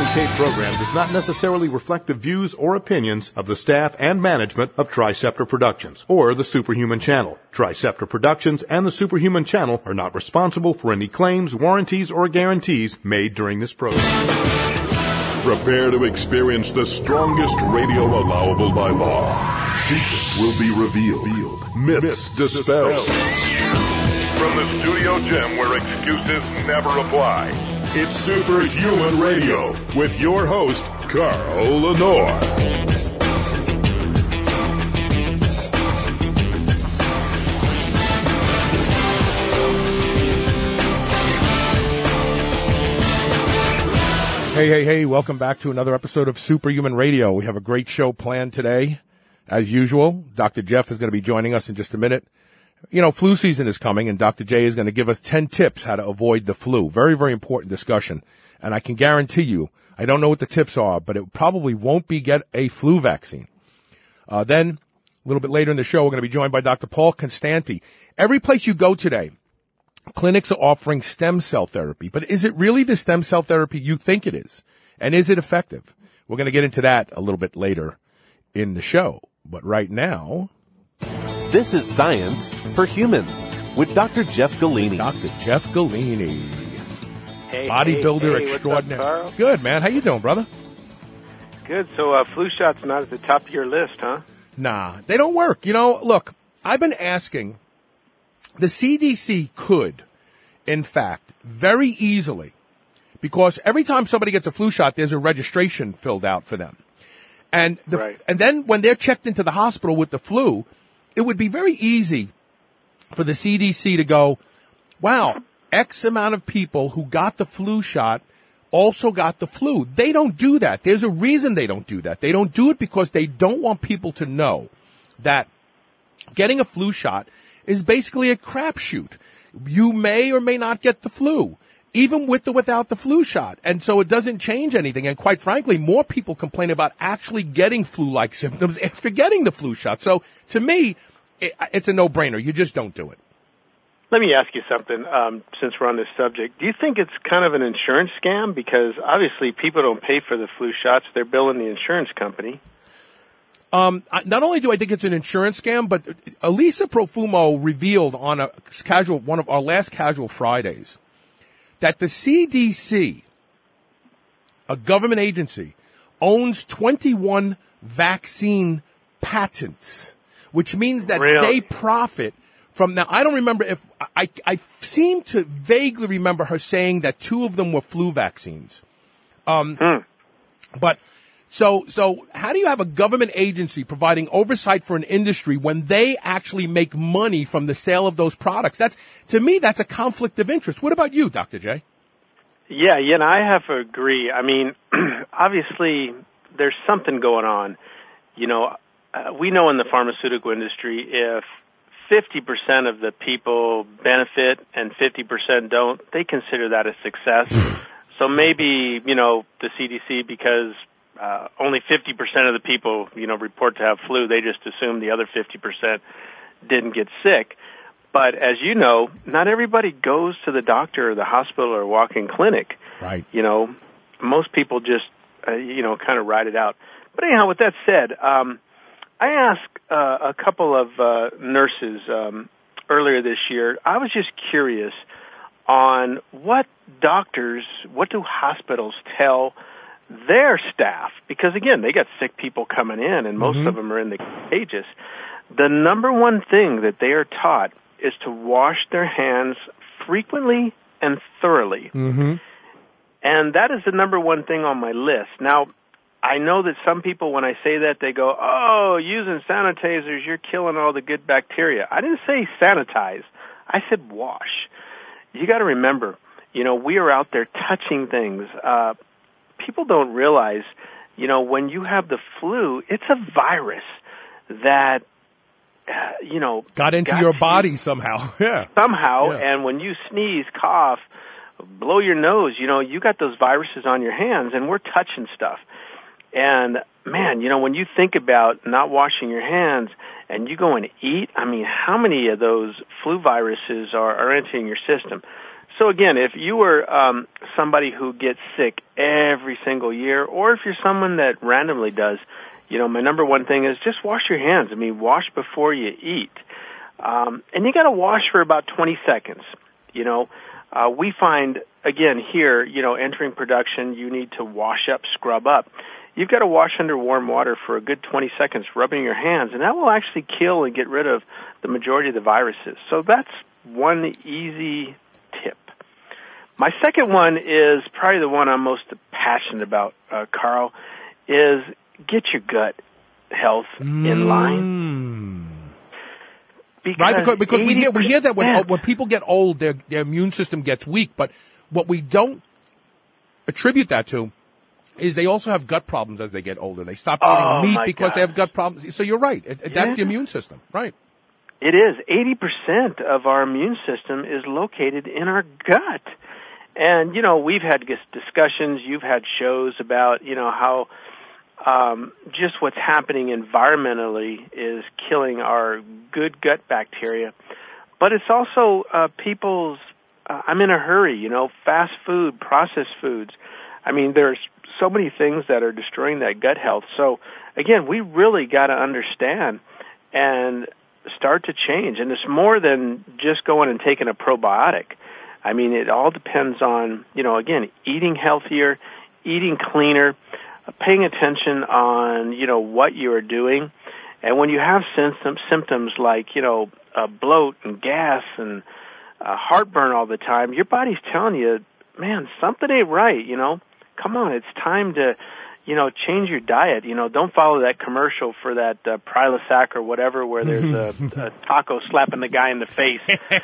pre-taped program does not necessarily reflect the views or opinions of the staff and management of Triceptor Productions or the Superhuman Channel. Triceptor Productions and the Superhuman Channel are not responsible for any claims, warranties, or guarantees made during this program. Prepare to experience the strongest radio allowable by law. Secrets will be revealed. Myths dispelled. From the studio gym where excuses never apply. It's Superhuman Radio with your host, Carl Lenore. Hey, welcome back to another episode of Superhuman Radio. We have a great show planned today. As usual, Dr. Jeff is going to be joining us in just a minute. You know, flu season is coming, and Dr. J is going to give us 10 tips how to avoid the flu. Very, very important discussion. And I can guarantee you, I don't know what the tips are, but it probably won't be get a flu vaccine. Then, a little bit later in the show, we're going to be joined by Dr. Paul Constanti. Every place you go today, clinics are offering stem cell therapy. But is it really the stem cell therapy you think it is? And is it effective? We're going to get into that a little bit later in the show. But right now... This is Science for Humans with Dr. Jeff Galini. Dr. Jeff Galini. Hey, bodybuilder hey, extraordinaire. What's up, Carl? Good, man. How you doing, brother? Good. So flu shot's not at the top of your list, huh? Nah, they don't work. You know, look, I've been asking. The CDC could, in fact, very easily, because every time somebody gets a flu shot, there's a registration filled out for them. And and then when they're checked into the hospital with the flu, it would be very easy for the CDC to go, wow, X amount of people who got the flu shot also got the flu. They don't do that. There's a reason they don't do that. They don't do it because they don't want people to know that getting a flu shot is basically a crapshoot. You may or may not get the flu, even with or without the flu shot. And so it doesn't change anything. And quite frankly, more people complain about actually getting flu-like symptoms after getting the flu shot. So to me, it's a no-brainer. You just don't do it. Let me ask you something, since we're on this subject. Do you think it's kind of an insurance scam? Because obviously people don't pay for the flu shots. They're billing the insurance company. Not only do I think it's an insurance scam, but Elisa Profumo revealed on one of our last Casual Fridays that the CDC, a government agency, owns 21 vaccine patents, which means that they profit from. Now, I don't remember if I seem to vaguely remember her saying that 2 of them were flu vaccines. But so how do you have a government agency providing oversight for an industry when they actually make money from the sale of those products? To me, that's a conflict of interest. What about you, Dr. J? Yeah, and I have to agree. I mean, obviously, there's something going on. You know, we know in the pharmaceutical industry, if 50% of the people benefit and 50% don't, they consider that a success. So maybe, you know, the CDC, because only 50% of the people, you know, report to have flu, they just assume the other 50% didn't get sick. But as you know, not everybody goes to the doctor or the hospital or walk-in clinic. Right. You know, most people just, kind of ride it out. But anyhow, with that said, I asked a couple of nurses earlier this year. I was just curious on what do hospitals tell their staff? Because, again, they got sick people coming in, and most of them are in the contagious. The number one thing that they are taught is to wash their hands frequently and thoroughly. And that is the number one thing on my list. Now, I know that some people, when I say that, they go, oh, using sanitizers, you're killing all the good bacteria. I didn't say sanitize. I said wash. You got to remember, you know, we are out there touching things. People don't realize, you know, when you have the flu, it's a virus that, got into your body somehow. Somehow, and when you sneeze, cough, blow your nose, you know, you got those viruses on your hands, and we're touching stuff. And, man, you know, when you think about not washing your hands and you go and eat, I mean, how many of those flu viruses are entering your system? So again, if you were somebody who gets sick every single year, or if you're someone that randomly does, my number one thing is just wash your hands. I mean, wash before you eat. And you got to wash for about 20 seconds. We find, again, here, entering production, you need to wash up, scrub up. You've got to wash under warm water for a good 20 seconds, rubbing your hands, and that will actually kill and get rid of the majority of the viruses. So that's one easy tip. My second one is probably the one I'm most passionate about, Carl, is get your gut health in line. Because we hear that when people get old, their immune system gets weak. But what we don't attribute that to is they also have gut problems as they get older. They stop eating meat because they have gut problems. So you're right. That's the immune system, right? It is. 80% of our immune system is located in our gut. And, we've had discussions, you've had shows about, how just what's happening environmentally is killing our good gut bacteria. But it's also people's, I'm in a hurry, fast food, processed foods. I mean, there's so many things that are destroying that gut health. So, again, we really got to understand and start to change. And it's more than just going and taking a probiotic. I mean, it all depends on, again, eating healthier, eating cleaner, paying attention on, what you are doing. And when you have symptoms like, bloat and gas and heartburn all the time, your body's telling you, man, something ain't right, Come on, it's time to, change your diet. Don't follow that commercial for that Prilosec or whatever where there's a taco slapping the guy in the face.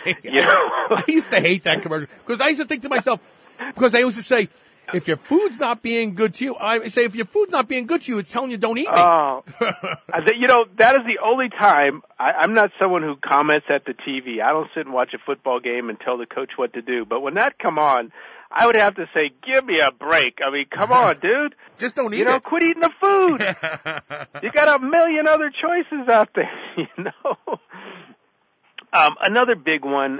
I used to hate that commercial because I used to think to myself, because they used to say, if your food's not being good to you, I say, if your food's not being good to you, it's telling you don't eat me. Oh, that is the only time I'm not someone who comments at the TV. I don't sit and watch a football game and tell the coach what to do. But when that come on, I would have to say, give me a break. I mean, come on, dude. Just don't eat it. Quit eating the food. You got a million other choices out there, Another big one,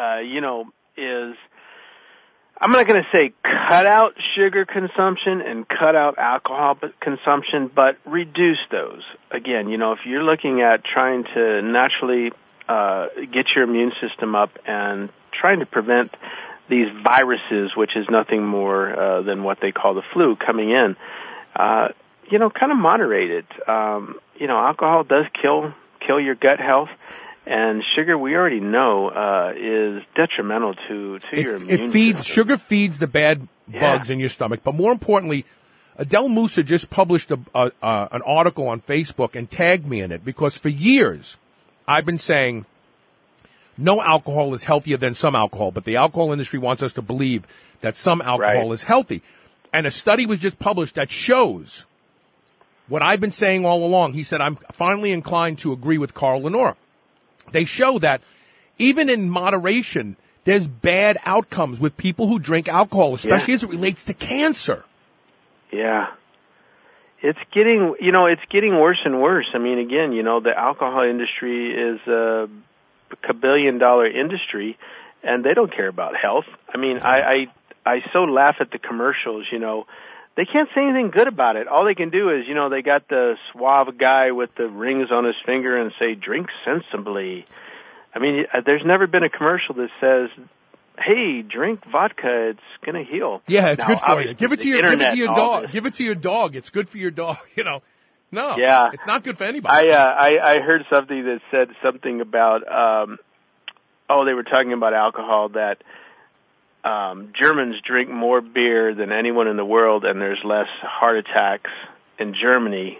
is, I'm not going to say cut out sugar consumption and cut out alcohol consumption, but reduce those. Again, if you're looking at trying to naturally get your immune system up and trying to prevent these viruses, which is nothing more than what they call the flu, coming in, kind of moderate it. Alcohol does kill your gut health. And sugar, we already know, is detrimental to your immune system. Sugar feeds the bad bugs in your stomach. But more importantly, Adele Musa just published an article on Facebook and tagged me in it because for years I've been saying no alcohol is healthier than some alcohol, but the alcohol industry wants us to believe that some alcohol is healthy. And a study was just published that shows what I've been saying all along. He said, I'm finally inclined to agree with Carl Lenore. They show that even in moderation, there's bad outcomes with people who drink alcohol, especially as it relates to cancer. Yeah. It's getting worse and worse. I mean, again, the alcohol industry is a $1 billion industry, and they don't care about health. I mean, I so laugh at the commercials, They can't say anything good about it. All they can do is, they got the suave guy with the rings on his finger and say, drink sensibly. I mean, there's never been a commercial that says, hey, drink vodka, it's going to heal. Yeah, it's good for you. Give it to your dog. Give it to your dog. It's good for your dog, No, it's not good for anybody. I heard something that said something about, they were talking about alcohol, that Germans drink more beer than anyone in the world, and there's less heart attacks in Germany.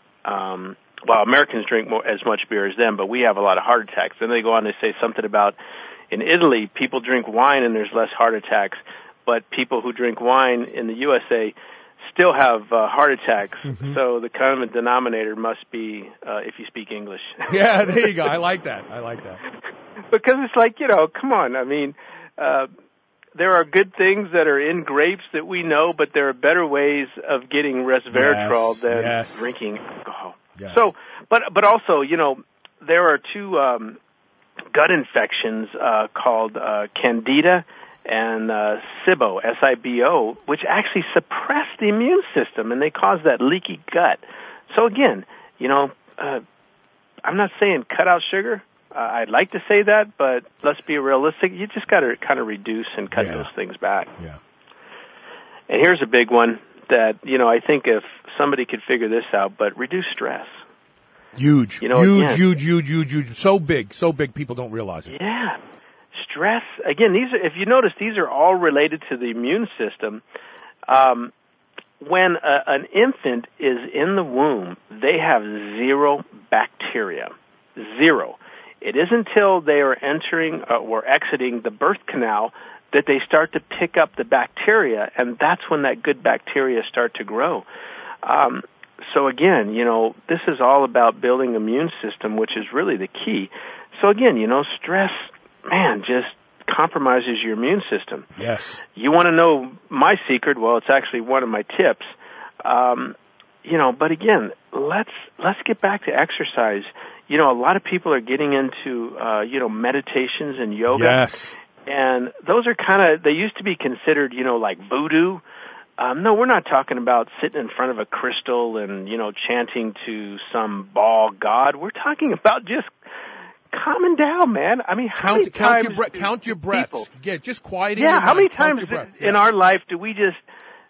Americans drink as much beer as them, but we have a lot of heart attacks. Then they go on to say something about in Italy, people drink wine and there's less heart attacks, but people who drink wine in the USA still have heart attacks. Mm-hmm. So the common denominator must be if you speak English. Yeah, there you go. I like that. Because it's like, come on. I mean, there are good things that are in grapes that we know, but there are better ways of getting resveratrol than drinking alcohol. Yes. So, but also, there are two gut infections called Candida and SIBO, S-I-B-O, which actually suppress the immune system, and they cause that leaky gut. So again, I'm not saying cut out sugar. I'd like to say that, but let's be realistic. You just got to kind of reduce and cut those things back. Yeah. And here's a big one that, I think if somebody could figure this out, but reduce stress. Huge. Again, Huge. So big, people don't realize it. Yeah. Stress, again, if you notice, these are all related to the immune system. When an infant is in the womb, they have zero bacteria. Zero. It isn't until they are entering or exiting the birth canal that they start to pick up the bacteria, and that's when that good bacteria start to grow. So again, this is all about building immune system, which is really the key. So again, stress, man, just compromises your immune system. Yes. You want to know my secret? Well, it's actually one of my tips. But again, let's get back to exercise. A lot of people are getting into, meditations and yoga. Yes. And those are they used to be considered, like voodoo. No, we're not talking about sitting in front of a crystal and, chanting to some ball god. We're talking about just calming down, man. I mean, count your breath. Yeah, just quieting your mind. How many times in our life do we just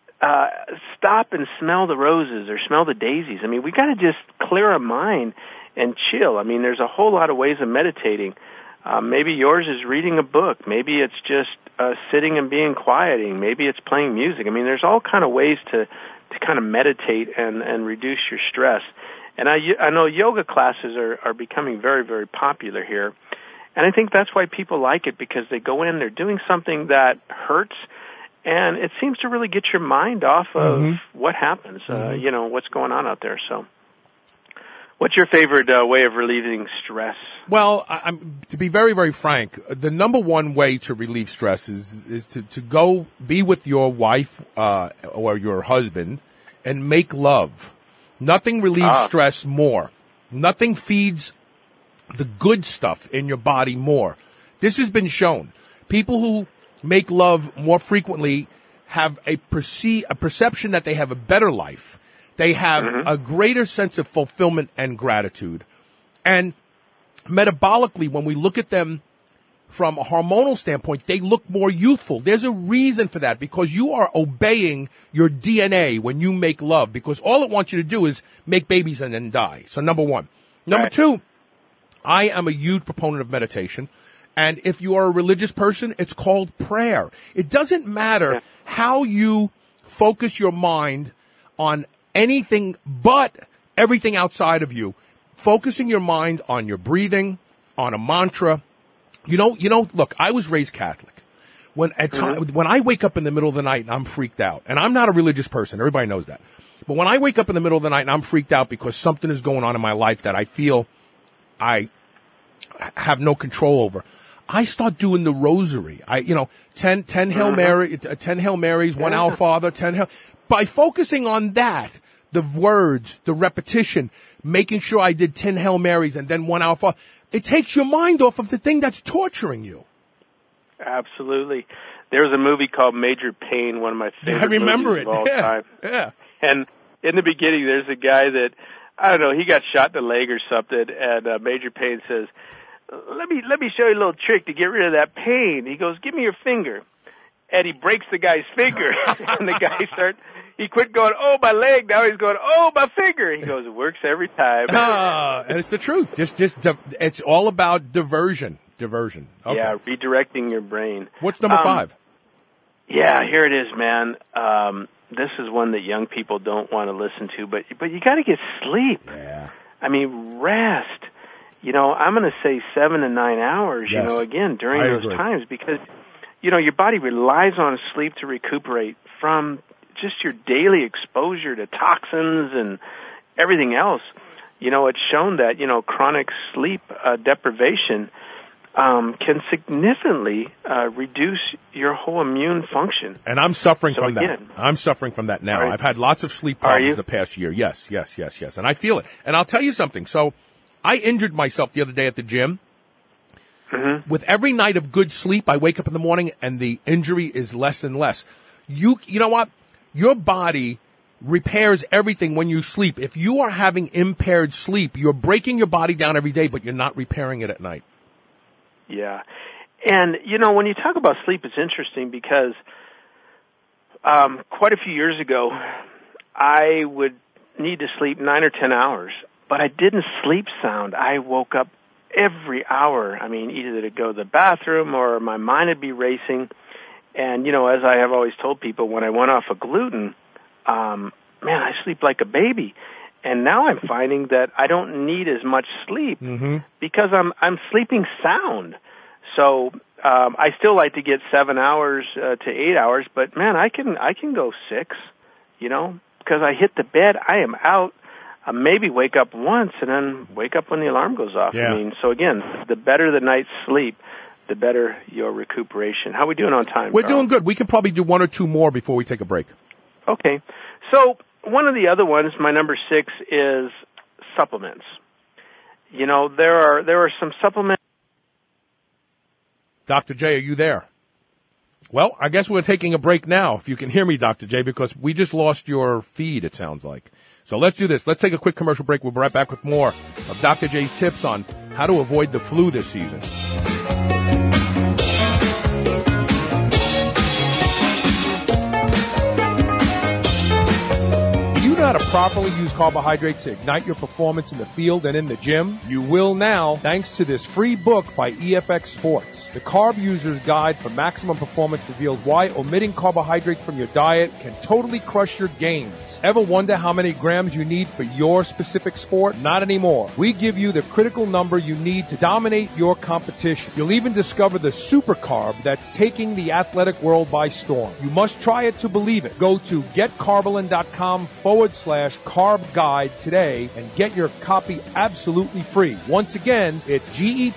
stop and smell the roses or smell the daisies? I mean, we got to just clear our mind and chill. I mean, there's a whole lot of ways of meditating. Maybe yours is reading a book. Maybe it's just sitting and being quieting. Maybe it's playing music. I mean, there's all kind of ways to kind of meditate and reduce your stress. And I know yoga classes are becoming very, very popular here. And I think that's why people like it, because they go in, they're doing something that hurts, and it seems to really get your mind off of what happens, what's going on out there. So what's your favorite way of relieving stress? Well, I'm to be very, very frank, the number one way to relieve stress is to go be with your wife or your husband and make love. Nothing relieves stress more. Nothing feeds the good stuff in your body more. This has been shown. People who make love more frequently have a perception that they have a better life. They have a greater sense of fulfillment and gratitude. And metabolically, when we look at them from a hormonal standpoint, they look more youthful. There's a reason for that, because you are obeying your DNA when you make love, because all it wants you to do is make babies and then die. So number one. Number two, I am a huge proponent of meditation. And if you are a religious person, it's called prayer. It doesn't matter how you focus your mind on anything but everything outside of you. Focusing your mind on your breathing, on a mantra. Look, I was raised Catholic. When I wake up in the middle of the night and I'm freaked out, and I'm not a religious person, everybody knows that. But when I wake up in the middle of the night and I'm freaked out because something is going on in my life that I feel I have no control over, I start doing the rosary. 10 Hail Mary, 10 Hail Marys, 1 Our Father, 10 Hail. By focusing on that, the words, the repetition, making sure I did 10 Hail Marys and then 1 Our Father, it takes your mind off of the thing that's torturing you. Absolutely. There's a movie called Major Payne, one of my favorite movies of all time. Yeah. And in the beginning, there's a guy that, I don't know, he got shot in the leg or something, and Major Payne says, let me show you a little trick to get rid of that pain. He goes, give me your finger. And he breaks the guy's finger. And the guy he quit going, oh, my leg. Now he's going, oh, my finger. He goes, it works every time. And it's the truth. It's all about diversion. Okay. Yeah, redirecting your brain. What's number 5? Yeah, here it is, man. This is one that young people don't want to listen to, but you got to get sleep. Yeah. I mean, rest. I'm going to say 7 to 9 hours, again, during those times, because, your body relies on sleep to recuperate from just your daily exposure to toxins and everything else. It's shown that, chronic sleep deprivation can significantly reduce your whole immune function. And I'm suffering from that. I'm suffering from that now. I've had lots of sleep problems the past year. Yes. And I feel it. And I'll tell you something. So I injured myself the other day at the gym. With every night of good sleep, I wake up in the morning and the injury is less and less. You know what? Your body repairs everything when you sleep. If you are having impaired sleep, you're breaking your body down every day, but you're not repairing it at night. Yeah. And, when you talk about sleep, it's interesting because quite a few years ago, I would need to sleep 9 or 10 hours, but I didn't sleep sound. I woke up every hour. I mean, either to go to the bathroom or my mind would be racing. And, as I have always told people, when I went off of gluten, man, I sleep like a baby. And now I'm finding that I don't need as much sleep because I'm sleeping sound. So I still like to get 7 hours to 8 hours, but man, I can go 6, because I hit the bed, I am out. Maybe wake up once and then wake up when the alarm goes off. Yeah. I mean, so again, the better the night's sleep, the better your recuperation. How are we doing on time? We're Carl? doing good. We can probably do 1 or 2 more before we take a break. Okay. So one of the other ones, my number 6, is supplements. There are some supplements. Dr. J, are you there? Well, I guess we're taking a break now, if you can hear me, Dr. J, because we just lost your feed, it sounds like. So let's do this. Let's take a quick commercial break. We'll be right back with more of Dr. J's tips on how to avoid the flu this season. You know how to properly use carbohydrates to ignite your performance in the field and in the gym? You will now, thanks to this free book by EFX Sports. The Carb User's Guide for Maximum Performance reveals why omitting carbohydrates from your diet can totally crush your gains. Ever wonder how many grams you need for your specific sport? Not anymore. We give you the critical number you need to dominate your competition. You'll even discover the super carb that's taking the athletic world by storm. You must try it to believe it. Go to getcarbolyn.com/carb guide today and get your copy absolutely free. Once again, it's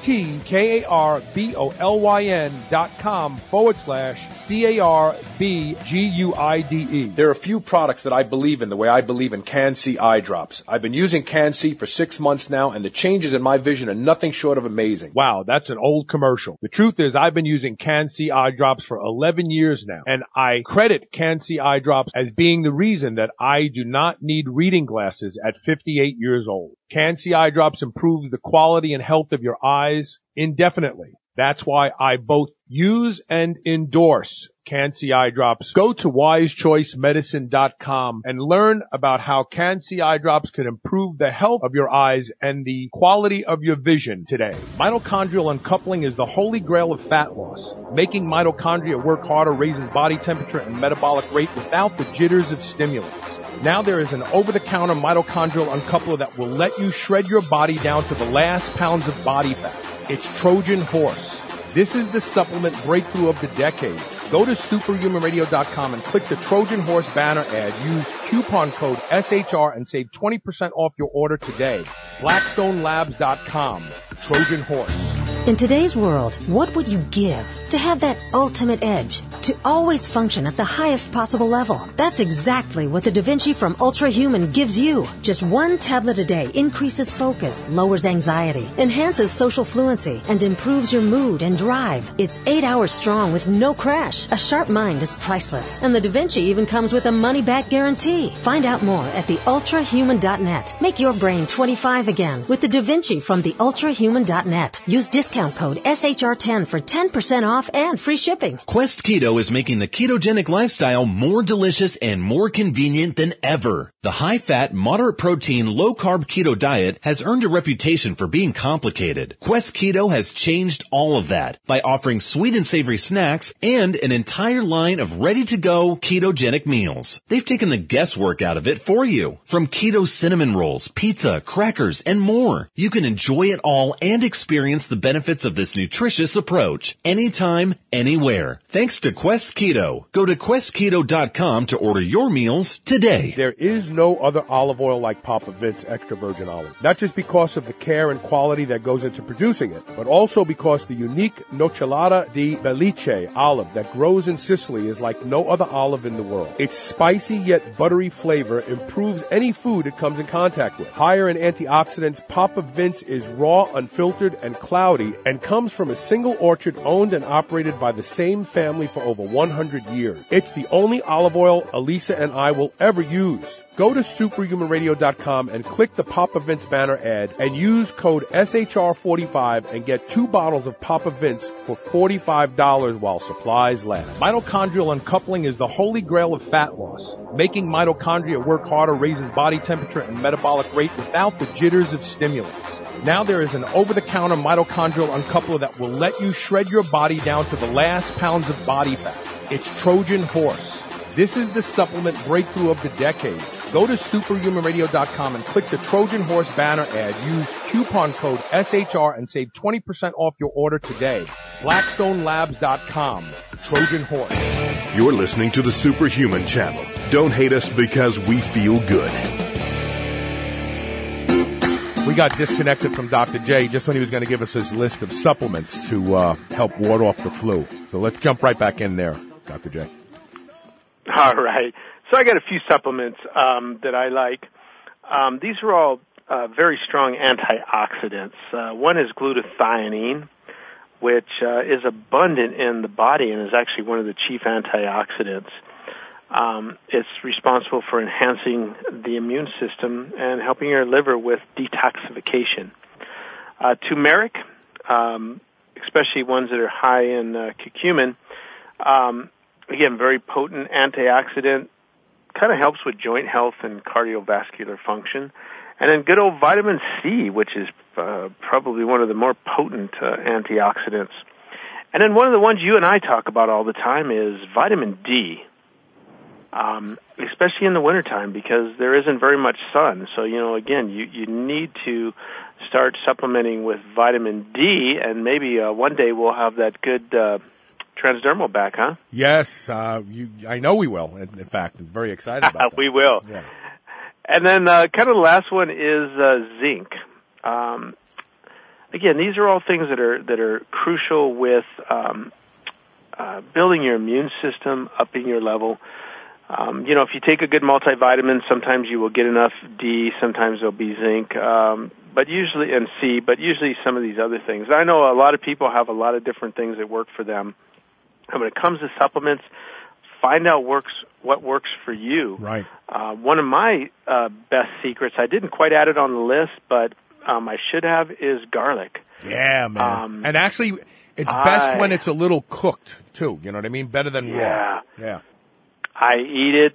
GetKarbolyn.com/CARBGUIDE. There are a few products that I believe in the way I believe in Can-C eye drops. I've been using Can-C for 6 months now, and the changes in my vision are nothing short of amazing. Wow, that's an old commercial. The truth is I've been using Can-C eye drops for 11 years now, and I credit Can-C eye drops as being the reason that I do not need reading glasses at 58 years old. Can-C eye drops improves the quality and health of your eyes indefinitely. That's why I both use and endorse Can-C eye drops. Go to wisechoicemedicine.com and learn about how Can-C eye drops can improve the health of your eyes and the quality of your vision today. Mitochondrial uncoupling is the holy grail of fat loss. Making mitochondria work harder raises body temperature and metabolic rate without the jitters of stimulants. Now there is an over-the-counter mitochondrial uncoupler that will let you shred your body down to the last pounds of body fat. It's Trojan Horse. This is the supplement breakthrough of the decade. Go to superhumanradio.com and click the Trojan Horse banner ad. Use coupon code SHR and save 20% off your order today. BlackstoneLabs.com. Trojan Horse. In today's world, what would you give to have that ultimate edge? To always function at the highest possible level. That's exactly what the Da Vinci from Ultrahuman gives you. Just 1 tablet a day increases focus, lowers anxiety, enhances social fluency, and improves your mood and drive. It's 8 hours strong with no crash. A sharp mind is priceless. And the Da Vinci even comes with a money-back guarantee. Find out more at theultrahuman.net. Make your brain 25 again with the Da Vinci from theultrahuman.net. Use discount code SHR10 for 10% off and free shipping. Quest Keto is making the ketogenic lifestyle more delicious and more convenient than ever. The high-fat, moderate-protein, low-carb keto diet has earned a reputation for being complicated. Quest Keto has changed all of that by offering sweet and savory snacks and an entire line of ready-to-go ketogenic meals. They've taken the guesswork out of it for you. From keto cinnamon rolls, pizza, crackers, and more. You can enjoy it all and experience the benefits of this nutritious approach anytime, anywhere. Thanks to Quest Keto. Go to questketo.com to order your meals today. There is no other olive oil like Papa Vince extra virgin olive. Not just because of the care and quality that goes into producing it, but also because the unique Nocellara di Belice olive that grows in Sicily is like no other olive in the world. Its spicy yet buttery flavor improves any food it comes in contact with. Higher in antioxidants, Papa Vince is raw, unfiltered, and cloudy, and comes from a single orchard owned and operated by the same family for over 100 years. It's the only olive oil Elisa and I will ever use. Go to superhumanradio.com and click the Papa Vince banner ad and use code SHR45 and get 2 bottles of Papa Vince for $45 while supplies last. Mitochondrial uncoupling is the holy grail of fat loss. Making mitochondria work harder raises body temperature and metabolic rate without the jitters of stimulants. Now there is an over-the-counter mitochondrial uncoupler that will let you shred your body down to the last pounds of body fat. It's Trojan Horse. This is the supplement breakthrough of the decade. Go to superhumanradio.com and click the Trojan Horse banner ad. Use coupon code SHR and save 20% off your order today. BlackstoneLabs.com. Trojan Horse. You're listening to the Superhuman Channel. Don't hate us because we feel good. We got disconnected from Dr. J just when he was going to give us his list of supplements to help ward off the flu. So let's jump right back in there, Dr. J. All right. So I got a few supplements that I like. These are all very strong antioxidants. One is glutathione, which is abundant in the body and is actually one of the chief antioxidants. It's responsible for enhancing the immune system and helping your liver with detoxification. Turmeric, especially ones that are high in curcumin, again, very potent antioxidant, kind of helps with joint health and cardiovascular function. And then good old vitamin C, which is probably one of the more potent antioxidants. And then one of the ones you and I talk about all the time is vitamin D, especially in the wintertime because there isn't very much sun. So, again, you need to start supplementing with vitamin D, and maybe one day we'll have that good transdermal back, huh? Yes, I know we will. In fact, I'm very excited about that. We will. Yeah. And then kind of the last one is zinc. Again, these are all things that are crucial with building your immune system, upping your level. If you take a good multivitamin, sometimes you will get enough D, sometimes there'll be zinc, but usually some of these other things. I know a lot of people have a lot of different things that work for them. And when it comes to supplements, find out what works for you. Right. One of my best secrets, I didn't quite add it on the list, but I should have, is garlic. Yeah, man. And actually, it's best when it's a little cooked, too. You know what I mean? Better than raw. Yeah. I eat it.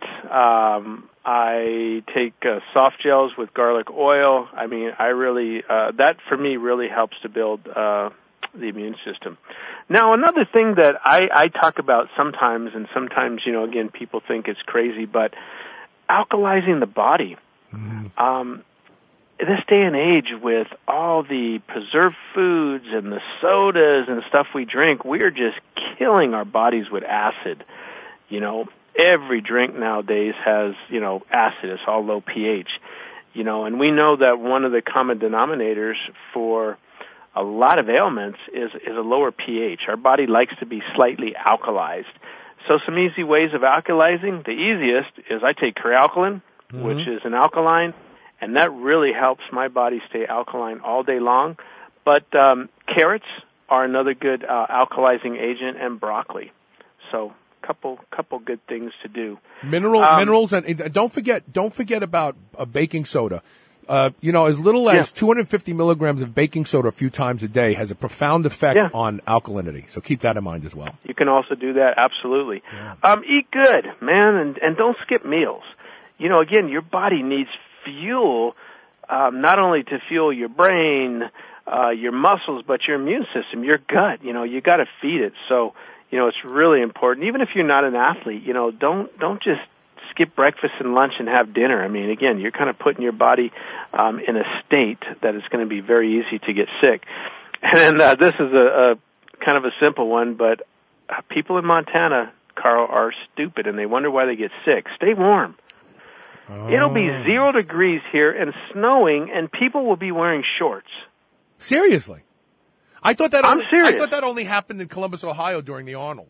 I take soft gels with garlic oil. I mean, I really, that for me really helps to build the immune system. Now, another thing that I talk about sometimes, and sometimes, again, people think it's crazy, but alkalizing the body. Mm-hmm. This day and age, with all the preserved foods and the sodas and stuff we drink, we're just killing our bodies with acid. Every drink nowadays has, acid. It's all low pH. And we know that one of the common denominators for a lot of ailments is a lower pH. Our body likes to be slightly alkalized. So some easy ways of alkalizing. The easiest is I take Crealkaline, mm-hmm. which is an alkaline, and that really helps my body stay alkaline all day long. But carrots are another good alkalizing agent, and broccoli. So couple good things to do. Minerals, and don't forget about baking soda. As little as 250 milligrams of baking soda a few times a day has a profound effect on alkalinity. So keep that in mind as well. You can also do that, absolutely. Yeah. Eat good, man, and don't skip meals. Again, your body needs fuel, not only to fuel your brain, your muscles, but your immune system, your gut. You got to feed it. So, it's really important. Even if you're not an athlete, don't just skip breakfast and lunch and have dinner. I mean, again, you're kind of putting your body in a state that it's going to be very easy to get sick. And this is a kind of a simple one, but people in Montana, Carl, are stupid, and they wonder why they get sick. Stay warm. It'll be 0 degrees here and snowing, and people will be wearing shorts. Seriously? I'm serious. I thought that only happened in Columbus, Ohio during the Arnold.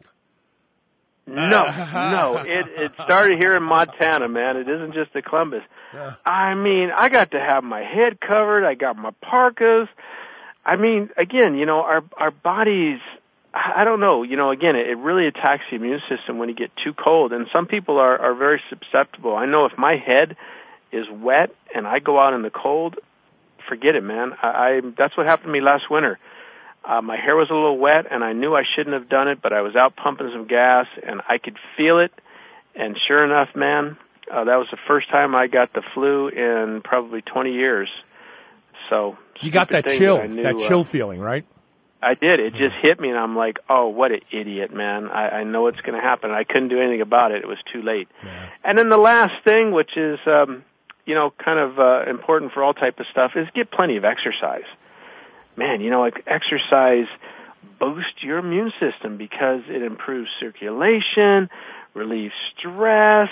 No. It started here in Montana, man. It isn't just the Columbus. I mean, I got to have my head covered. I got my parkas. I mean, again, our bodies, I don't know, again, it really attacks the immune system when you get too cold. And some people are very susceptible. I know if my head is wet and I go out in the cold, forget it, man. That's what happened to me last winter. My hair was a little wet, and I knew I shouldn't have done it, but I was out pumping some gas, and I could feel it. And sure enough, man, that was the first time I got the flu in probably 20 years. So you got that chill, that chill feeling, right? I did. It just hit me, and I'm like, oh, what an idiot, man. I know what's going to happen. I couldn't do anything about it. It was too late. Yeah. And then the last thing, which is, kind of important for all type of stuff, is get plenty of exercise. Man, like exercise boosts your immune system because it improves circulation, relieves stress,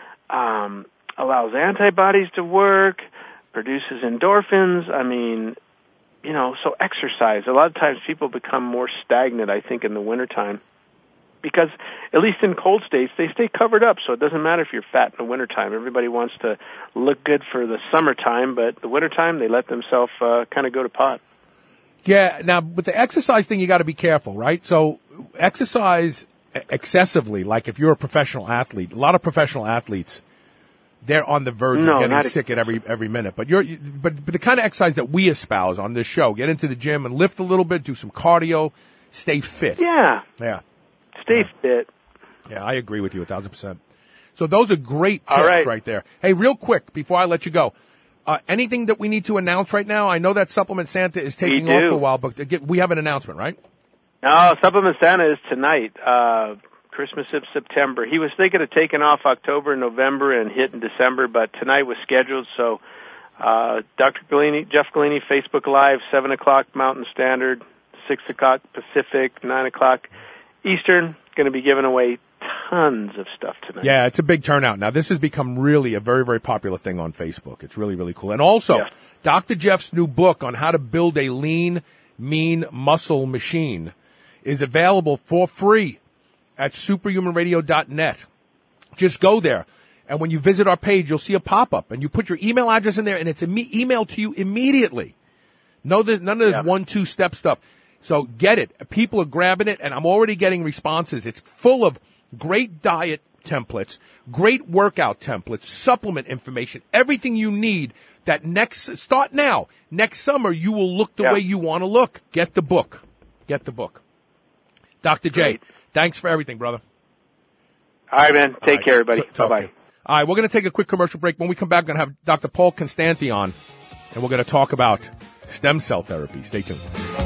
allows antibodies to work, produces endorphins. I mean, so exercise. A lot of times people become more stagnant, I think, in the wintertime because, at least in cold states, they stay covered up, so it doesn't matter if you're fat in the wintertime. Everybody wants to look good for the summertime, but the wintertime, they let themselves kind of go to pot. Yeah, now, with the exercise thing, you got to be careful, right? So, exercise excessively, like if you're a professional athlete, a lot of professional athletes, they're on the verge of getting sick at every minute. But but the kind of exercise that we espouse on this show, get into the gym and lift a little bit, do some cardio, stay fit. Yeah. Stay fit. Yeah, I agree with you 1,000%. So those are great tips right there. Hey, real quick, before I let you go, anything that we need to announce right now? I know that Supplement Santa is taking off for a while, but we have an announcement, right? No, Supplement Santa is tonight, Christmas of September. He was thinking of taking off October, November, and hitting December, but tonight was scheduled, so Dr. Galini, Jeff Galini, Facebook Live, 7 o'clock Mountain Standard, 6 o'clock Pacific, 9 o'clock Eastern, going to be giving away tons of stuff tonight. Yeah, it's a big turnout. Now, this has become really a very, very popular thing on Facebook. It's really, really cool. And also, Dr. Jeff's new book on how to build a lean, mean muscle machine is available for free at superhumanradio.net. Just go there. And when you visit our page, you'll see a pop-up. And you put your email address in there, and it's emailed to you immediately. None of this 1-2 step stuff. So get it. People are grabbing it, and I'm already getting responses. It's full of great diet templates, great workout templates, supplement information, everything you need that start now. Next summer, you will look the way you want to look. Get the book. Dr. J, thanks for everything, brother. All right, man. Take care, everybody. Bye-bye. All right, we're going to take a quick commercial break. When we come back, we're going to have Dr. Paul Constanti on, and we're going to talk about stem cell therapy. Stay tuned.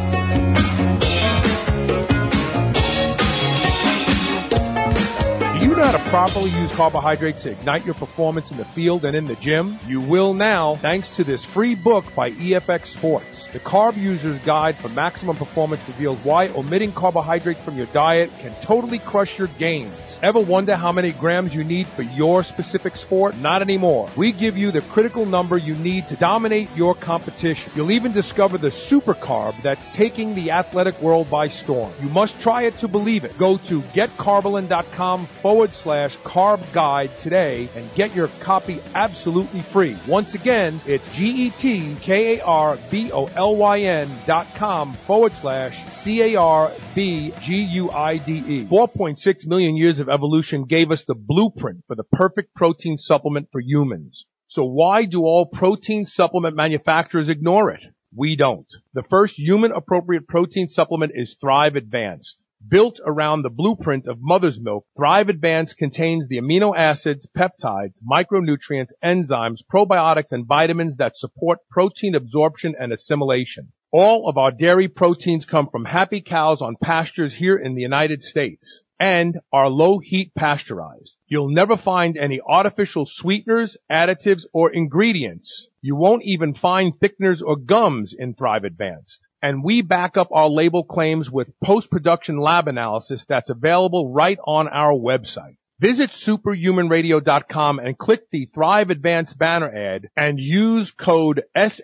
Do you know how to properly use carbohydrates to ignite your performance in the field and in the gym? You will now, thanks to this free book by EFX Sports. The Carb User's Guide for Maximum Performance reveals why omitting carbohydrates from your diet can totally crush your gains. Ever wonder how many grams you need for your specific sport? Not anymore. We give you the critical number you need to dominate your competition. You'll even discover the super carb that's taking the athletic world by storm. You must try it to believe it. Go to getcarbolyn.com/carb guide today and get your copy absolutely free. Once again, it's GETKARBOLYN.com/CARBGUIDE. 4.6 million years of evolution gave us the blueprint for the perfect protein supplement for humans. So why do all protein supplement manufacturers ignore it? We don't. The first human-appropriate protein supplement is Thrive Advanced. Built around the blueprint of mother's milk, Thrive Advanced contains the amino acids, peptides, micronutrients, enzymes, probiotics, and vitamins that support protein absorption and assimilation. All of our dairy proteins come from happy cows on pastures here in the United States and are low heat pasteurized. You'll never find any artificial sweeteners, additives, or ingredients. You won't even find thickeners or gums in Thrive Advanced. And we back up our label claims with post-production lab analysis that's available right on our website. Visit superhumanradio.com and click the Thrive Advanced banner ad and use code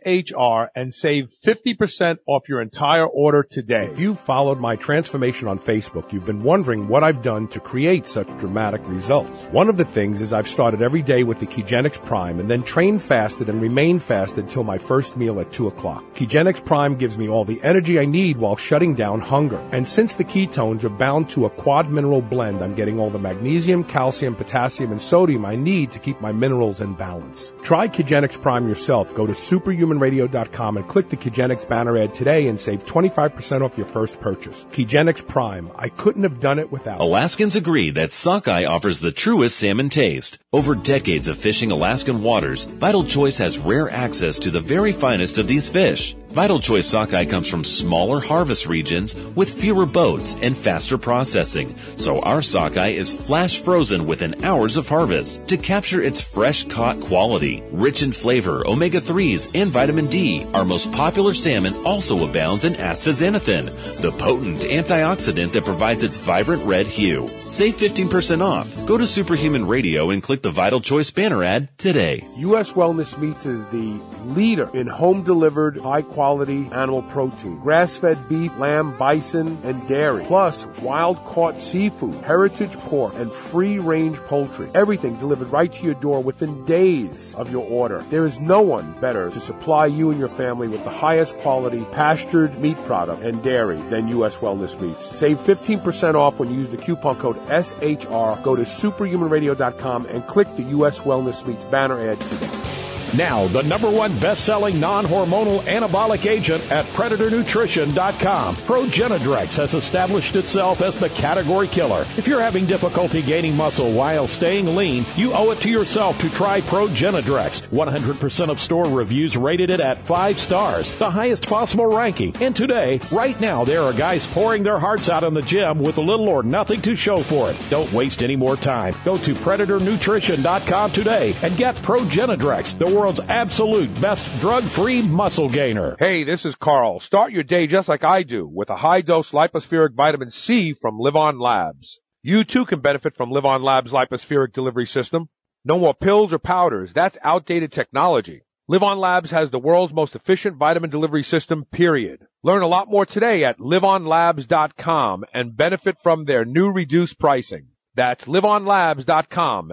SHR and save 50% off your entire order today. If you followed my transformation on Facebook, you've been wondering what I've done to create such dramatic results. One of the things is I've started every day with the Kegenix Prime and then trained fasted and remained fasted till my first meal at 2 o'clock. Kegenix Prime gives me all the energy I need while shutting down hunger. And since the ketones are bound to a quad mineral blend, I'm getting all the magnesium, calcium, potassium, and sodium I need to keep my minerals in balance. Try Kegenix Prime yourself. Go to superhumanradio.com and click the Kegenix banner ad today and save 25% off your first purchase. Kegenix Prime. I couldn't have done it without. Alaskans agree that sockeye offers the truest salmon taste. Over decades of fishing Alaskan waters, Vital Choice has rare access to the very finest of these fish. Vital Choice sockeye comes from smaller harvest regions with fewer boats and faster processing, so our sockeye is flash frozen within hours of harvest to capture its fresh caught quality. Rich in flavor, omega-3s, and vitamin D, our most popular salmon also abounds in astaxanthin, the potent antioxidant that provides its vibrant red hue. Save 15% off. Go to Superhuman Radio and click the Vital Choice banner ad today. U.S. Wellness Meats is the leader in home-delivered, high-quality animal protein. Grass-fed beef, lamb, bison, and dairy. Plus, wild-caught seafood, heritage pork, and free-range poultry. Everything delivered right to your door within days of your order. There is no one better to supply you and your family with the highest quality pastured meat product and dairy than U.S. Wellness Meats. Save 15% off when you use the coupon code SHR. Go to superhumanradio.com and click the U.S. Wellness Meats banner ad today. Now, the #1 best-selling non-hormonal anabolic agent at PredatorNutrition.com. Progenadrex has established itself as the category killer. If you're having difficulty gaining muscle while staying lean, you owe it to yourself to try Progenadrex. 100% of store reviews rated it at 5 stars, the highest possible ranking. And today, right now, there are guys pouring their hearts out in the gym with little or nothing to show for it. Don't waste any more time. Go to PredatorNutrition.com today and get Progenadrex, the world's absolute best drug-free muscle gainer. Hey, this is Carl. Start your day just like I do with a high-dose lipospheric vitamin C from Live On Labs. You too can benefit from Live On Labs' lipospheric delivery system. No more pills or powders. That's outdated technology. Live On Labs has the world's most efficient vitamin delivery system, period. Learn a lot more today at liveonlabs.com and benefit from their new reduced pricing. That's liveonlabs.com,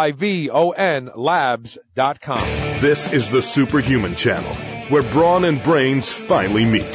Livon labs.com. This is the Superhuman Channel, where brawn and brains finally meet.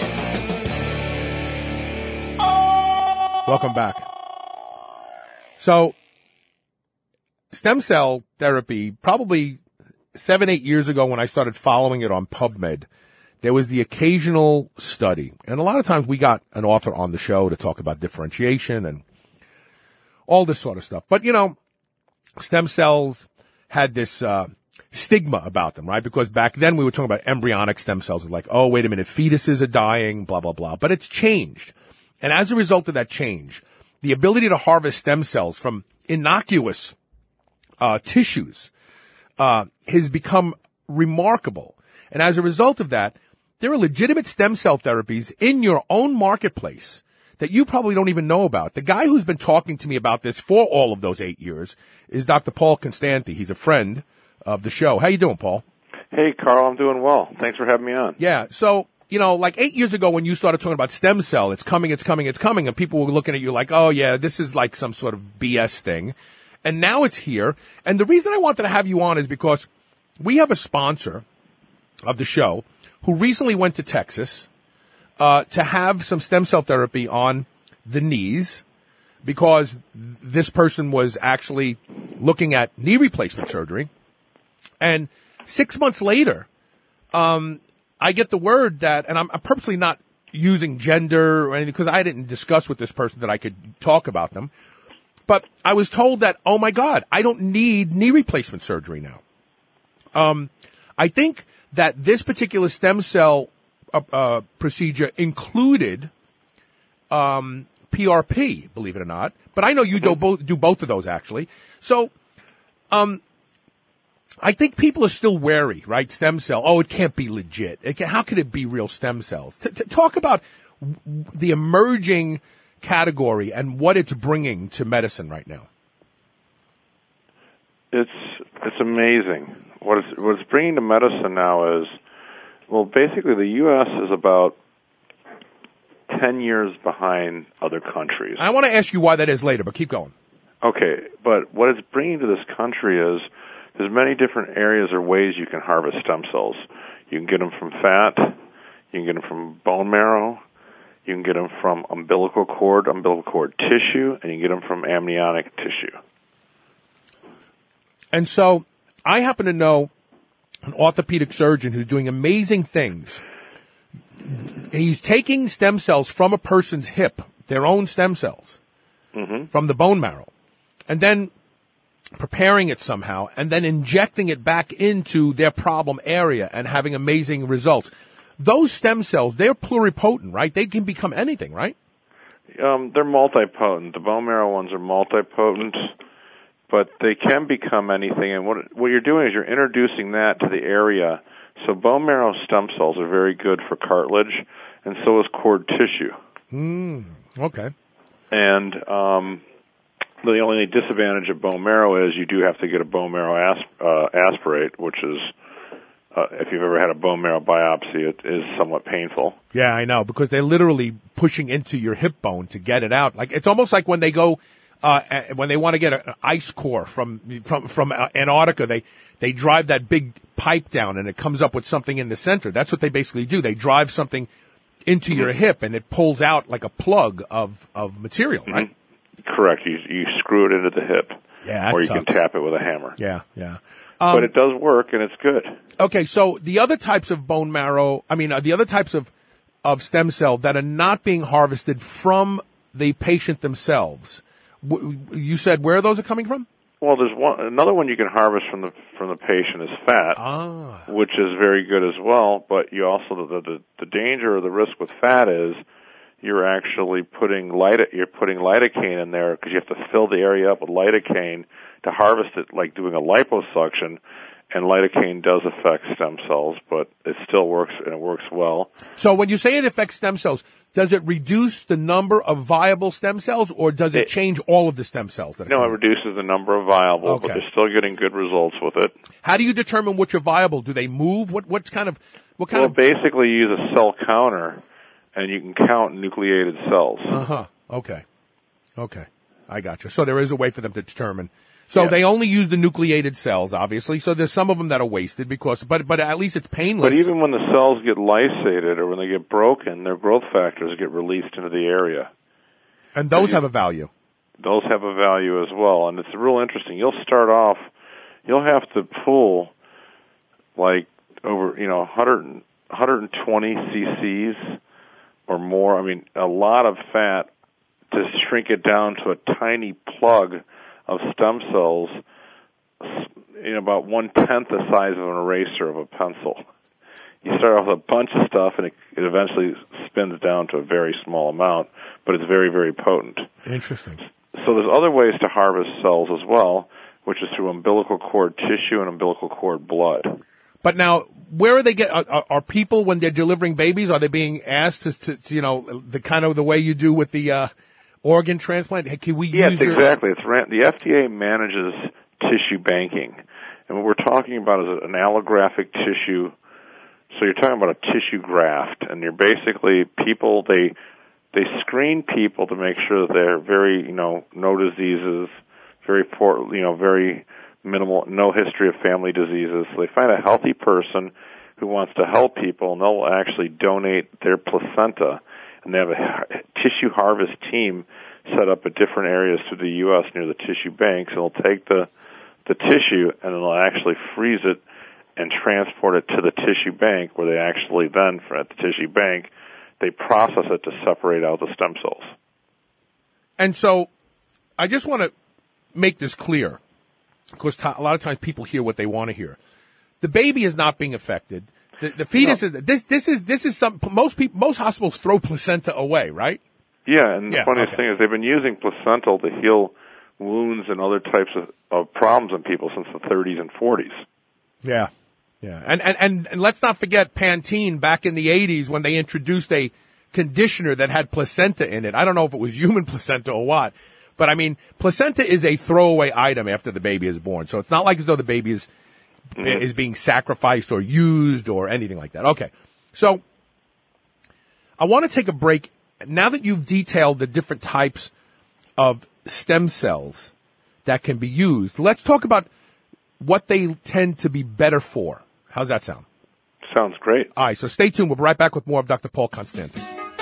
Welcome back. So, stem cell therapy, probably 7-8 years ago when I started following it on PubMed, there was the occasional study. And a lot of times we got an author on the show to talk about differentiation and all this sort of stuff. But, you know, stem cells had this stigma about them, right? Because back then we were talking about embryonic stem cells. Like, oh, wait a minute, fetuses are dying, blah, blah, blah. But it's changed. And as a result of that change, the ability to harvest stem cells from innocuous tissues has become remarkable. And as a result of that, there are legitimate stem cell therapies in your own marketplace that you probably don't even know about. The guy who's been talking to me about this for all of those 8 years is Dr. Paul Constanti. He's a friend of the show. How you doing, Paul? Hey, Carl, I'm doing well. Thanks for having me on. Yeah, so, you know, like 8 years ago when you started talking about stem cell, it's coming, and people were looking at you like, oh, yeah, this is like some sort of BS thing. And now it's here. And the reason I wanted to have you on is because we have a sponsor of the show who recently went to Texas to have some stem cell therapy on the knees because this person was actually looking at knee replacement surgery. And 6 months later, I get the word that, and I'm purposely not using gender or anything because I didn't discuss with this person that I could talk about them. But I was told that, oh my God, I don't need knee replacement surgery now. I think that this particular stem cell procedure included PRP, believe it or not. But I know you do both of those actually. So, I think people are still wary, right? Stem cell. Oh, it can't be legit. How could it be real stem cells? Talk about the emerging category and what it's bringing to medicine right now. It's amazing. What it's bringing to medicine now is, well, basically the U.S. is about 10 years behind other countries. I want to ask you why that is later, but keep going. Okay, but what it's bringing to this country is there's many different areas or ways you can harvest stem cells. You can get them from fat, you can get them from bone marrow, you can get them from umbilical cord tissue, and you can get them from amniotic tissue. And so I happen to know an orthopedic surgeon who's doing amazing things. He's taking stem cells from a person's hip, their own stem cells, from the bone marrow, and then preparing it somehow, and then injecting it back into their problem area and having amazing results. Those stem cells, they're pluripotent, right? They can become anything, right? They're multipotent. The bone marrow ones are multipotent, but they can become anything. And what you're doing is you're introducing that to the area. So bone marrow stem cells are very good for cartilage, and so is cord tissue. Okay. And the only disadvantage of bone marrow is you do have to get a bone marrow aspirate, which is, if you've ever had a bone marrow biopsy, it is somewhat painful. Yeah, I know, because they're literally pushing into your hip bone to get it out. Like, it's almost like when they go, when they want to get an ice core from Antarctica, they drive that big pipe down and it comes up with something in the center. That's what they basically do. They drive something into your hip and it pulls out like a plug of material, right? Correct. You screw it into the hip. Yeah, or you sucks. can tap it with a hammer. Yeah, yeah. But it does work, and it's good. Okay, so the other types of bone marrow, the other types of stem cell that are not being harvested from the patient themselves, you said where those are coming from? Well, there's another one you can harvest from the patient is fat, which is very good as well. But you also the danger or the risk with fat is you're actually putting lidocaine in there because you have to fill the area up with lidocaine to harvest it, like doing a liposuction. And lidocaine does affect stem cells, but it still works, and it works well. So when you say it affects stem cells, does it reduce the number of viable stem cells, or does it change all of the stem cells? No, it reduces the number of viable, but they're still getting good results with it. How do you determine which are viable? Do they move? What kind of? Basically, you use a cell counter, and you can count nucleated cells. Okay. I got you. So there is a way for them to determine. So they only use the nucleated cells, obviously. So there's some of them that are wasted but at least it's painless. But even when the cells get lysated or when they get broken, their growth factors get released into the area. And those have a value. Those have a value as well. And it's real interesting. You'll have to pull like over, 120 cc's or more. A lot of fat to shrink it down to a tiny plug of stem cells, about 1/10 the size of an eraser of a pencil. You start off with a bunch of stuff, and it eventually spins down to a very small amount, but it's very, very potent. Interesting. So there's other ways to harvest cells as well, which is through umbilical cord tissue and umbilical cord blood. But now, where are they are people, when they're delivering babies, are they being asked to the kind of the way you do with the organ transplant? Hey, can we use exactly. The FDA manages tissue banking. And what we're talking about is an allographic tissue. So you're talking about a tissue graft, and you're basically people, they screen people to make sure that they're very, no diseases, very poor, very minimal, no history of family diseases. So they find a healthy person who wants to help people, and they'll actually donate their placenta. And they have a tissue harvest team set up at different areas through the U.S. near the tissue banks. And they'll take the tissue and then they'll actually freeze it and transport it to the tissue bank, where they actually then, at the tissue bank, they process it to separate out the stem cells. And so I just want to make this clear, because a lot of times people hear what they want to hear. The baby is not being affected. The fetus is this is some most hospitals throw placenta away, right? Yeah, and the funniest thing is they've been using placental to heal wounds and other types of problems in people since the 30s and 40s. Yeah. And let's not forget Pantene back in the 80s when they introduced a conditioner that had placenta in it. I don't know if it was human placenta or what, But I mean, placenta is a throwaway item after the baby is born. So it's not like as though the baby is being sacrificed or used or anything like that. Okay. So I want to take a break. Now that you've detailed the different types of stem cells that can be used, let's talk about what they tend to be better for. How's that sound? Sounds great. All right, so stay tuned. We'll be right back with more of Dr. Paul Constantin.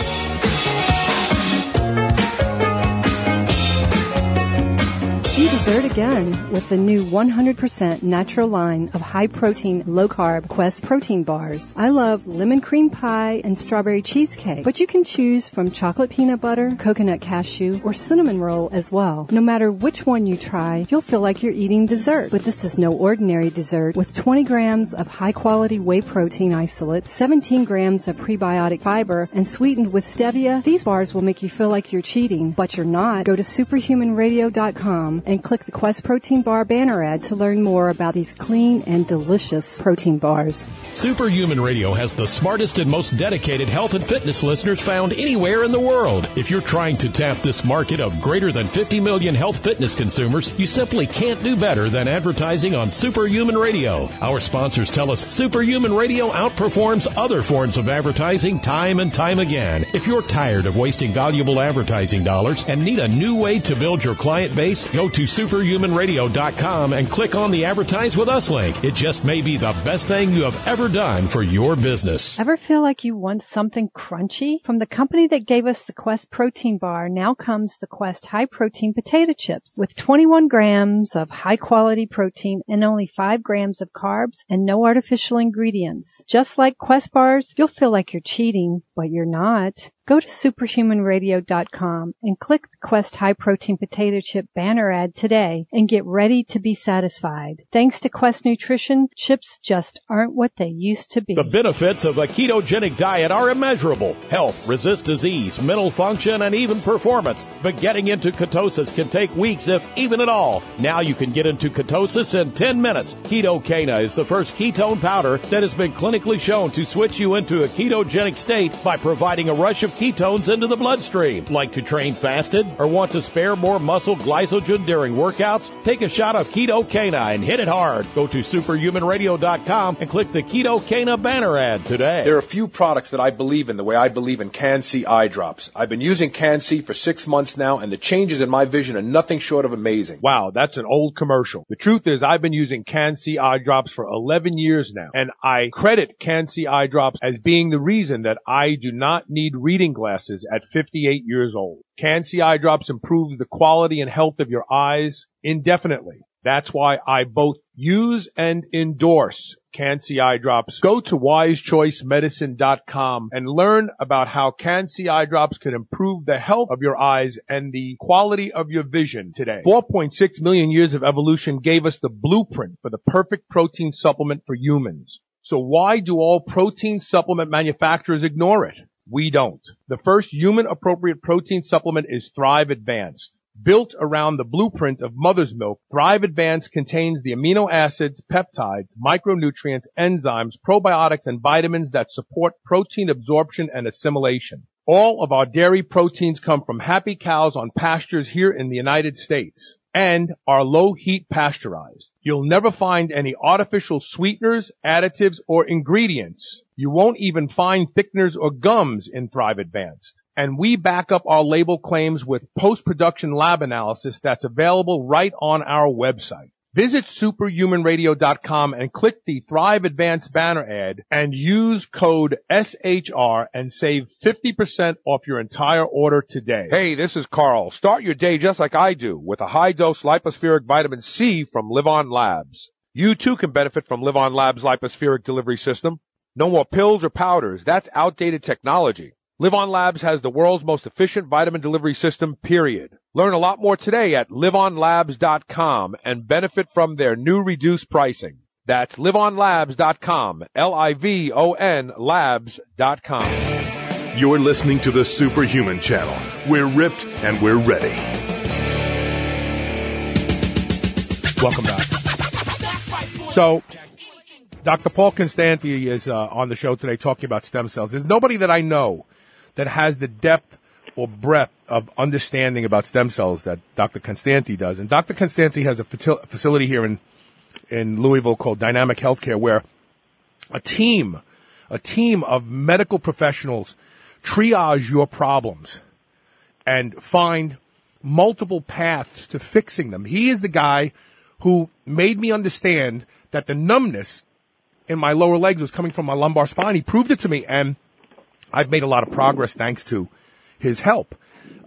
Eat dessert again with the new 100% natural line of high-protein, low-carb Quest protein bars. I love lemon cream pie and strawberry cheesecake, but you can choose from chocolate peanut butter, coconut cashew, or cinnamon roll as well. No matter which one you try, you'll feel like you're eating dessert. But this is no ordinary dessert. With 20 grams of high-quality whey protein isolate, 17 grams of prebiotic fiber, and sweetened with stevia, these bars will make you feel like you're cheating, but you're not. Go to superhumanradio.com and click the Quest Protein Bar banner ad to learn more about these clean and delicious protein bars. Superhuman Radio has the smartest and most dedicated health and fitness listeners found anywhere in the world. If you're trying to tap this market of greater than 50 million health fitness consumers, you simply can't do better than advertising on Superhuman Radio. Our sponsors tell us Superhuman Radio outperforms other forms of advertising time and time again. If you're tired of wasting valuable advertising dollars and need a new way to build your client base, go to superhumanradio.com and click on the Advertise With Us link. It just may be the best thing you have ever done for your business. Ever feel like you want something crunchy? From the company that gave us the Quest Protein Bar, now comes the Quest High Protein Potato Chips with 21 grams of high quality protein and only 5 grams of carbs and no artificial ingredients. Just like Quest bars, you'll feel like you're cheating, but you're not. Go to superhumanradio.com and click the Quest High Protein Potato Chip banner ad today and get ready to be satisfied. Thanks to Quest Nutrition, chips just aren't what they used to be. The benefits of a ketogenic diet are immeasurable. Health, resist disease, mental function, and even performance. But getting into ketosis can take weeks, if even at all. Now you can get into ketosis in 10 minutes. Ketocana is the first ketone powder that has been clinically shown to switch you into a ketogenic state by providing a rush of ketones into the bloodstream. Like to train fasted or want to spare more muscle glycogen during workouts? Take a shot of Ketocana and hit it hard. Go to superhumanradio.com and click the Ketocana banner ad today. There are a few products that I believe in the way I believe in Can-C eye drops. I've been using Can-C for 6 months now, and the changes in my vision are nothing short of amazing. Wow, that's an old commercial. The truth is I've been using Can-C eye drops for 11 years now, and I credit Can-C eye drops as being the reason that I do not need reading glasses at 58 years old. Can-C eye drops improves the quality and health of your eyes indefinitely. That's why I both use and endorse Can-C eye drops. Go to wisechoicemedicine.com and learn about how Can-C eye drops can improve the health of your eyes and the quality of your vision today. 4.6 million years of evolution gave us the blueprint for the perfect protein supplement for humans. So why do all protein supplement manufacturers ignore it? We don't. The first human-appropriate protein supplement is Thrive Advanced. Built around the blueprint of mother's milk, Thrive Advanced contains the amino acids, peptides, micronutrients, enzymes, probiotics, and vitamins that support protein absorption and assimilation. All of our dairy proteins come from happy cows on pastures here in the United States and are low-heat pasteurized. You'll never find any artificial sweeteners, additives, or ingredients. You won't even find thickeners or gums in Thrive Advanced. And we back up our label claims with post-production lab analysis that's available right on our website. Visit superhumanradio.com and click the Thrive Advanced banner ad and use code SHR and save 50% off your entire order today. Hey, this is Carl. Start your day just like I do with a high-dose lipospheric vitamin C from Live On Labs. You too can benefit from Live On Labs' lipospheric delivery system. No more pills or powders. That's outdated technology. Live On Labs has the world's most efficient vitamin delivery system, period. Learn a lot more today at liveonlabs.com and benefit from their new reduced pricing. That's liveonlabs.com, Livon labs.com. You're listening to the Superhuman Channel. We're ripped and we're ready. Welcome back. So, Dr. Paul Constanti is on the show today talking about stem cells. There's nobody that I know that has the depth or breadth of understanding about stem cells that Dr. Constanti does. And Dr. Constanti has a facility here in Louisville called Dynamic Healthcare, where a team of medical professionals triage your problems and find multiple paths to fixing them. He is the guy who made me understand that the numbness in my lower legs was coming from my lumbar spine. He proved it to me, and I've made a lot of progress thanks to his help.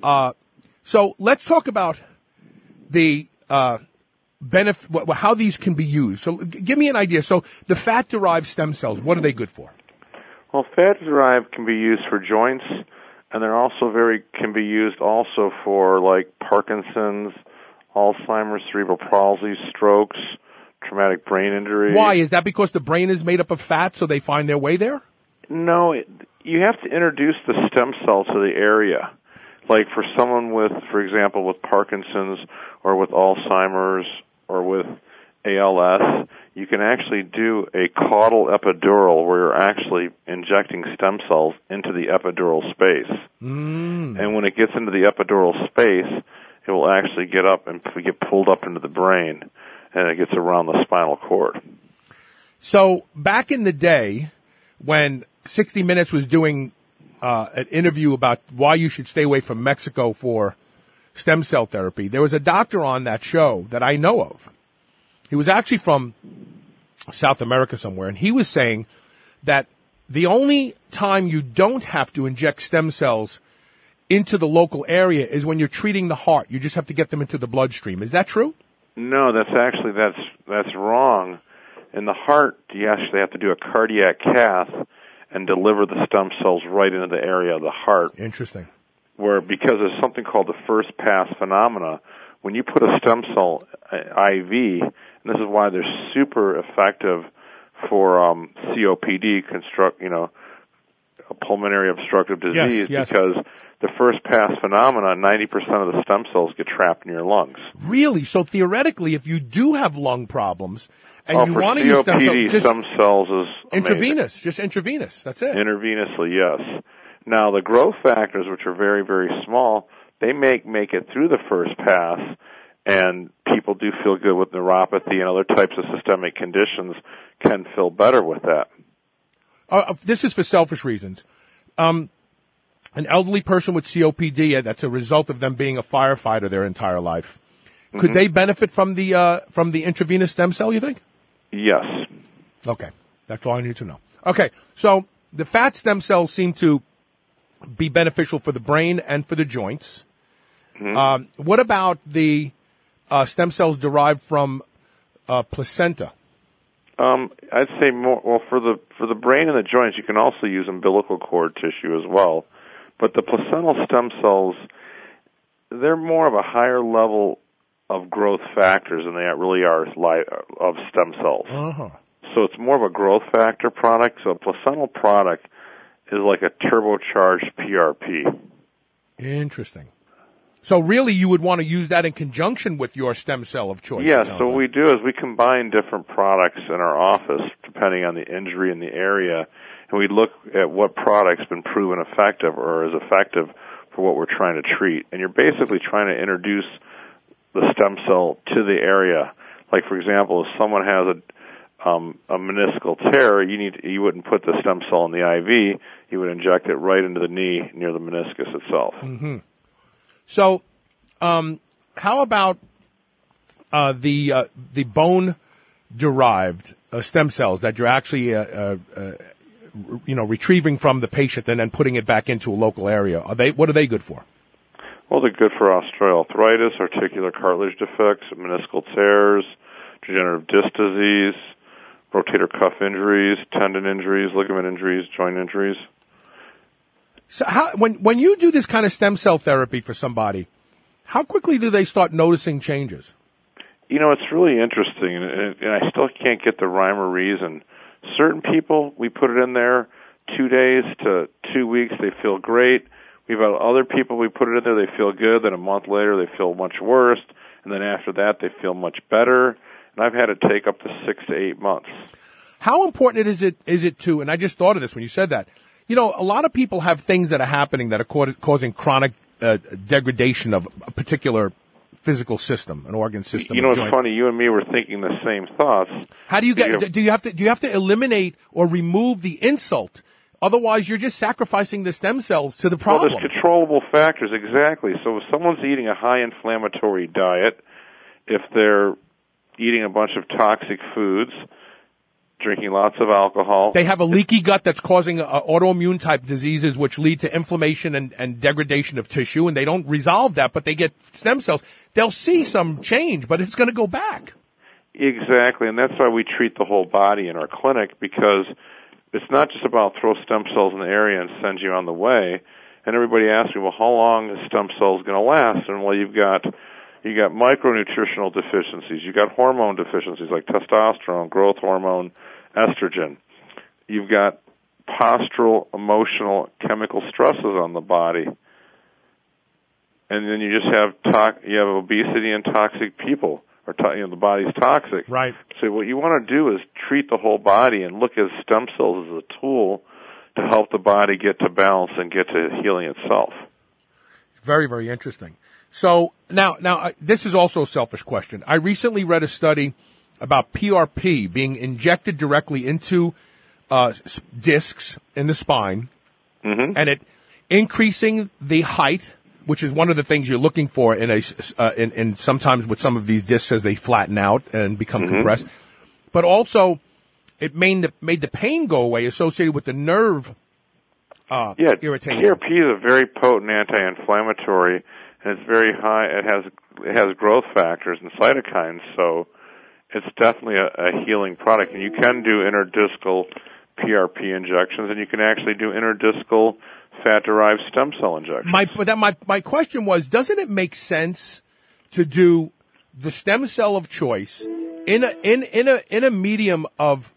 So let's talk about the benefit, how these can be used. So give me an idea. So the fat-derived stem cells, what are they good for? Well, fat-derived can be used for joints, and they're also can be used also for like Parkinson's, Alzheimer's, cerebral palsy, strokes, traumatic brain injury. Why? Is that because the brain is made up of fat, so they find their way there? No, you have to introduce the stem cell to the area. Like for someone with, for example, with Parkinson's or with Alzheimer's or with ALS, you can actually do a caudal epidural where you're actually injecting stem cells into the epidural space. And when it gets into the epidural space, it will actually get up and get pulled up into the brain, and it gets around the spinal cord. So back in the day when 60 Minutes was doing an interview about why you should stay away from Mexico for stem cell therapy, there was a doctor on that show that I know of. He was actually from South America somewhere, and he was saying that the only time you don't have to inject stem cells into the local area is when you're treating the heart. You just have to get them into the bloodstream. Is that true? No, that's wrong. In the heart, you actually have to do a cardiac cath and deliver the stem cells right into the area of the heart. Interesting. Because there's something called the first pass phenomena. When you put a stem cell IV, and this is why they're super effective for COPD, pulmonary obstructive disease, yes. Because the first pass phenomena, 90% of the stem cells get trapped in your lungs. Really? So theoretically, if you do have lung problems and you want to use stem cells, just stem cells is intravenous, amazing. Just intravenous. That's it. Intravenously, yes. Now the growth factors, which are very, very small, they make it through the first pass, and people do feel good with neuropathy and other types of systemic conditions can feel better with that. This is for selfish reasons. An elderly person with COPD, that's a result of them being a firefighter their entire life. Could they benefit from the intravenous stem cell, you think? Yes. Okay. That's all I need to know. Okay. So the fat stem cells seem to be beneficial for the brain and for the joints. What about the stem cells derived from placenta? I'd say more. Well, for the brain and the joints, you can also use umbilical cord tissue as well. But the placental stem cells, they're more of a higher level of growth factors than they really are of stem cells. So it's more of a growth factor product. So a placental product is like a turbocharged PRP. Interesting. So really you would want to use that in conjunction with your stem cell of choice. Yes, so what we do is we combine different products in our office depending on the injury in the area, and we look at what product's been proven effective or is effective for what we're trying to treat. And you're basically trying to introduce the stem cell to the area. Like, for example, if someone has a meniscal tear, you wouldn't put the stem cell in the IV. You would inject it right into the knee near the meniscus itself. So, how about the bone-derived stem cells that you're actually, retrieving from the patient and then putting it back into a local area? What are they good for? Well, they're good for osteoarthritis, articular cartilage defects, meniscal tears, degenerative disc disease, rotator cuff injuries, tendon injuries, ligament injuries, joint injuries. So when you do this kind of stem cell therapy for somebody, how quickly do they start noticing changes? It's really interesting, and I still can't get the rhyme or reason. Certain people, we put it in there 2 days to 2 weeks, they feel great. We've had other people, we put it in there, they feel good. Then a month later, they feel much worse. And then after that, they feel much better. And I've had it take up to 6 to 8 months. How important is it to, and I just thought of this when you said that, You know, a lot of people have things that are happening that are causing chronic degradation of a particular physical system, an organ system. You know, it's funny. You and me were thinking the same thoughts. How do you get? Do you have to eliminate or remove the insult? Otherwise, you're just sacrificing the stem cells to the problem. Well, there's controllable factors, exactly. So if someone's eating a high-inflammatory diet, if they're eating a bunch of toxic foods, drinking lots of alcohol. They have a leaky gut that's causing autoimmune type diseases which lead to inflammation and degradation of tissue, and they don't resolve that, but they get stem cells. They'll see some change, but it's going to go back. Exactly, and that's why we treat the whole body in our clinic, because it's not just about throw stem cells in the area and send you on the way. And everybody asks me, well, how long is stem cells going to last? And well, you got micronutritional deficiencies, you got hormone deficiencies like testosterone, growth hormone, estrogen. You've got postural, emotional, chemical stresses on the body. And then you just have obesity and toxic people, or the body's toxic. Right. So what you want to do is treat the whole body and look at stem cells as a tool to help the body get to balance and get to healing itself. Very, very interesting. So now, this is also a selfish question. I recently read a study about PRP being injected directly into discs in the spine, and it increasing the height, which is one of the things you're looking for in sometimes with some of these discs as they flatten out and become compressed. But also, it made the pain go away associated with the nerve irritation. PRP is a very potent anti-inflammatory, and it's very high. It has growth factors and cytokines, so it's definitely a healing product. And you can do interdiscal PRP injections, and you can actually do interdiscal fat-derived stem cell injections. My question was, doesn't it make sense to do the stem cell of choice in a medium of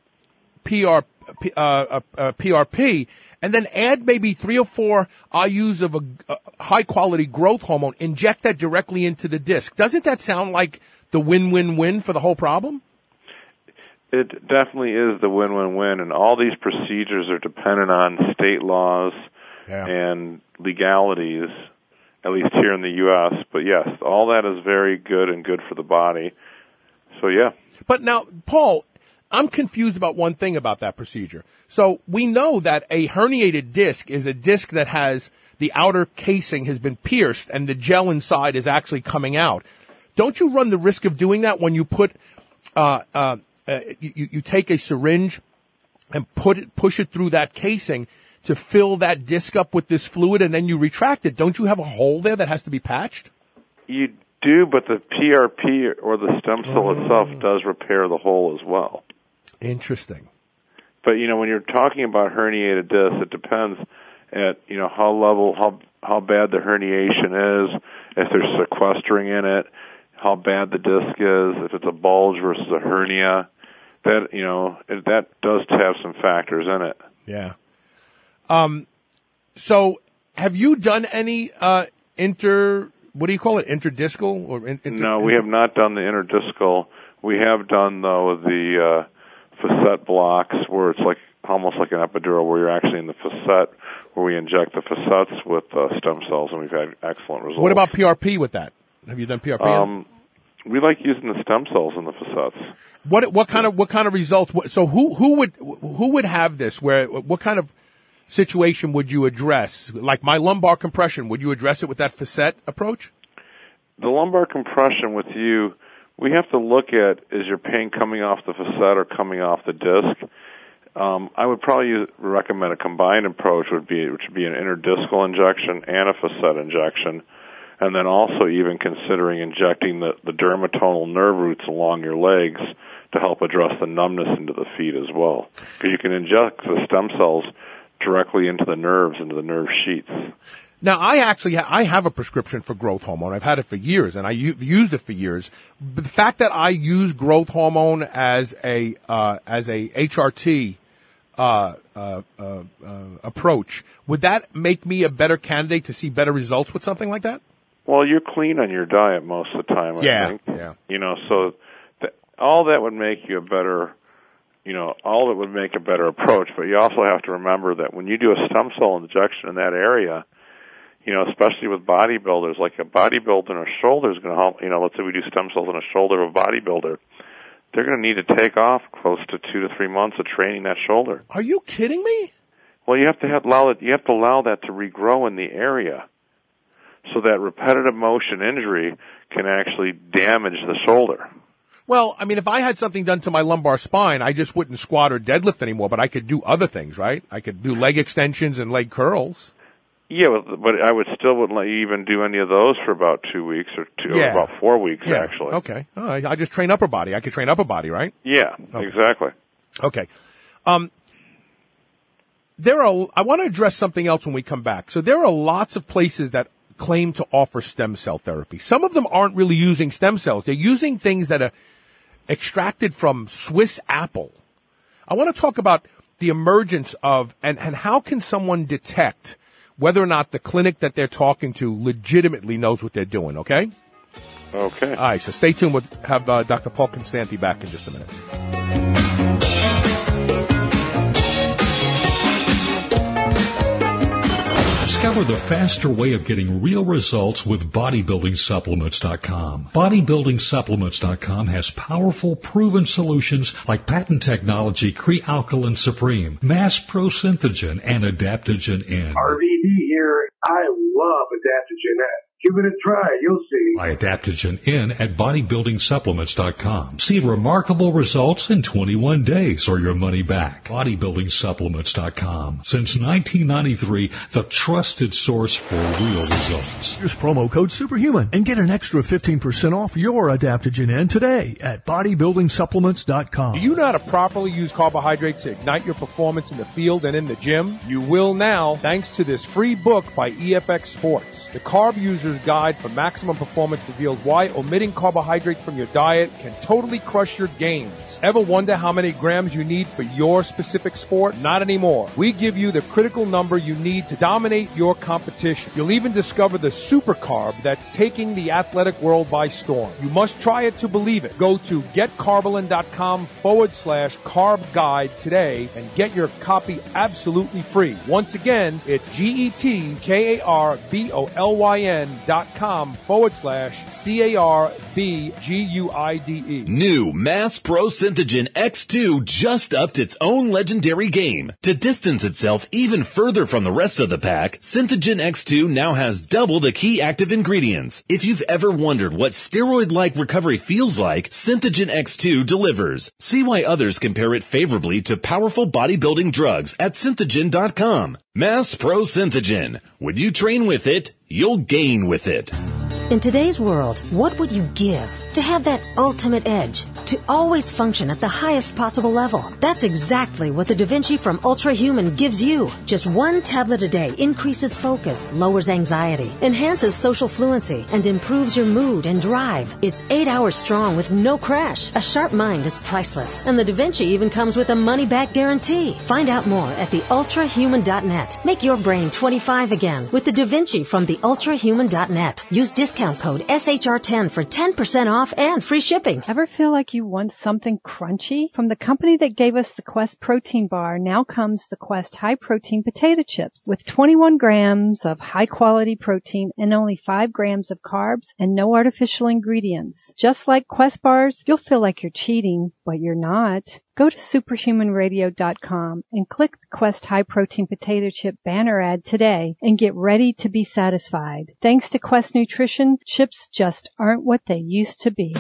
PRP, and then add maybe 3 or 4 IUs of a high-quality growth hormone, inject that directly into the disc? Doesn't that sound like the win-win-win for the whole problem? It definitely is the win-win-win, and all these procedures are dependent on state laws and legalities, at least here in the U.S. But yes, all that is very good and good for the body. So yeah. But now, Paul, I'm confused about one thing about that procedure. So we know that a herniated disc is a disc that has the outer casing has been pierced and the gel inside is actually coming out. Don't you run the risk of doing that when you put you take a syringe and push it through that casing to fill that disc up with this fluid, and then you retract it? Don't you have a hole there that has to be patched? You do, but the PRP or the stem cell itself does repair the hole as well. Interesting. But when you're talking about herniated discs, it depends at how bad the herniation is, if there's sequestering in it, how bad the disc is, if it's a bulge versus a hernia. That does have some factors in it. Yeah. So have you done any interdiscal or No, we have not done the interdiscal. We have done though the facet blocks, where it's almost like an epidural, where you're actually in the facet, where we inject the facets with stem cells, and we've had excellent results. What about PRP with that? Have you done PRP? We like using the stem cells in the facets. What kind of results? So who would have this? What kind of situation would you address? Like my lumbar compression, would you address it with that facet approach? The lumbar compression with you, we have to look at, is your pain coming off the facet or coming off the disc? I would probably recommend a combined approach, which would be an interdiscal injection and a facet injection, and then also even considering injecting the dermatonal nerve roots along your legs to help address the numbness into the feet as well. Because you can inject the stem cells directly into the nerves, into the nerve sheets. Now, I have a prescription for growth hormone. I've had it for years, and I've used it for years. But the fact that I use growth hormone as a HRT approach, would that make me a better candidate to see better results with something like that? Well, you're clean on your diet most of the time, I think. Yeah. So all that would make you a better all of it would make a better approach. But you also have to remember that when you do a stem cell injection in that area, especially with bodybuilders, like a bodybuilder in a shoulder is going to help. Let's say we do stem cells in a shoulder of a bodybuilder, they're going to need to take off close to 2 to 3 months of training that shoulder. Are you kidding me? Well, you have to allow that to regrow in the area, so that repetitive motion injury can actually damage the shoulder. Well, I mean, if I had something done to my lumbar spine, I just wouldn't squat or deadlift anymore, but I could do other things, right? I could do leg extensions and leg curls. Yeah, but I wouldn't let you even do any of those for about 2 weeks or about 4 weeks, actually. Okay. All right. I just train upper body. I could train upper body, right? Yeah, okay. Exactly. Okay. I want to address something else when we come back. So there are lots of places that claim to offer stem cell therapy. Some of them aren't really using stem cells. They're using things that are extracted from Swiss apple. I want to talk about the emergence of, and how can someone detect whether or not the clinic that they're talking to legitimately knows what they're doing, okay? Okay. All right, so stay tuned. We'll have Dr. Paul Constanti back in just a minute. Discover the faster way of getting real results with BodybuildingSupplements.com. BodybuildingSupplements.com has powerful, proven solutions like patent technology Crealkaline Supreme, Mass Pro Synthogen, and Adaptogen N. RVD here. I love Adaptogen N. Give it a try. You'll see. Buy Adaptogen N at BodybuildingSupplements.com. See remarkable results in 21 days or your money back. BodybuildingSupplements.com. Since 1993, the trusted source for real results. Use promo code Superhuman and get an extra 15% off your Adaptogen N today at BodybuildingSupplements.com. Do you know how to properly use carbohydrates to ignite your performance in the field and in the gym? You will now, thanks to this free book by EFX Sports. The Carb User's Guide for Maximum Performance reveals why omitting carbohydrates from your diet can totally crush your gains. Ever wonder how many grams you need for your specific sport? Not anymore. We give you the critical number you need to dominate your competition. You'll even discover the super carb that's taking the athletic world by storm. You must try it to believe it. Go to getcarbolyn.com/carb guide today and get your copy absolutely free. Once again, it's GetKarbolyn.com/CARBGUIDE. New Mass Pro Synthogen X2 just upped its own legendary game. To distance itself even further from the rest of the pack, Synthogen X2 now has double the key active ingredients. If you've ever wondered what steroid-like recovery feels like, Synthogen X2 delivers. See why others compare it favorably to powerful bodybuilding drugs at Synthogen.com. Mass Pro Synthogen. When you train with it, you'll gain with it. In today's world, what would you give to have that ultimate edge? To always function at the highest possible level. That's exactly what the DaVinci from Ultrahuman gives you. Just one tablet a day increases focus, lowers anxiety, enhances social fluency, and improves your mood and drive. It's 8 hours strong with no crash. A sharp mind is priceless. And the DaVinci even comes with a money-back guarantee. Find out more at theultrahuman.net. Make your brain 25 again with the DaVinci from theultrahuman.net. Use discount code SHR10 for 10% off and free shipping. Ever feel like you want something crunchy? From the company that gave us the Quest protein bar, now comes the Quest high protein potato chips with 21 grams of high quality protein and only 5 grams of carbs and no artificial ingredients. Just like Quest bars, you'll feel like you're cheating, but you're not. Go to superhumanradio.com and click the Quest High Protein Potato Chip banner ad today and get ready to be satisfied. Thanks to Quest Nutrition, chips just aren't what they used to be.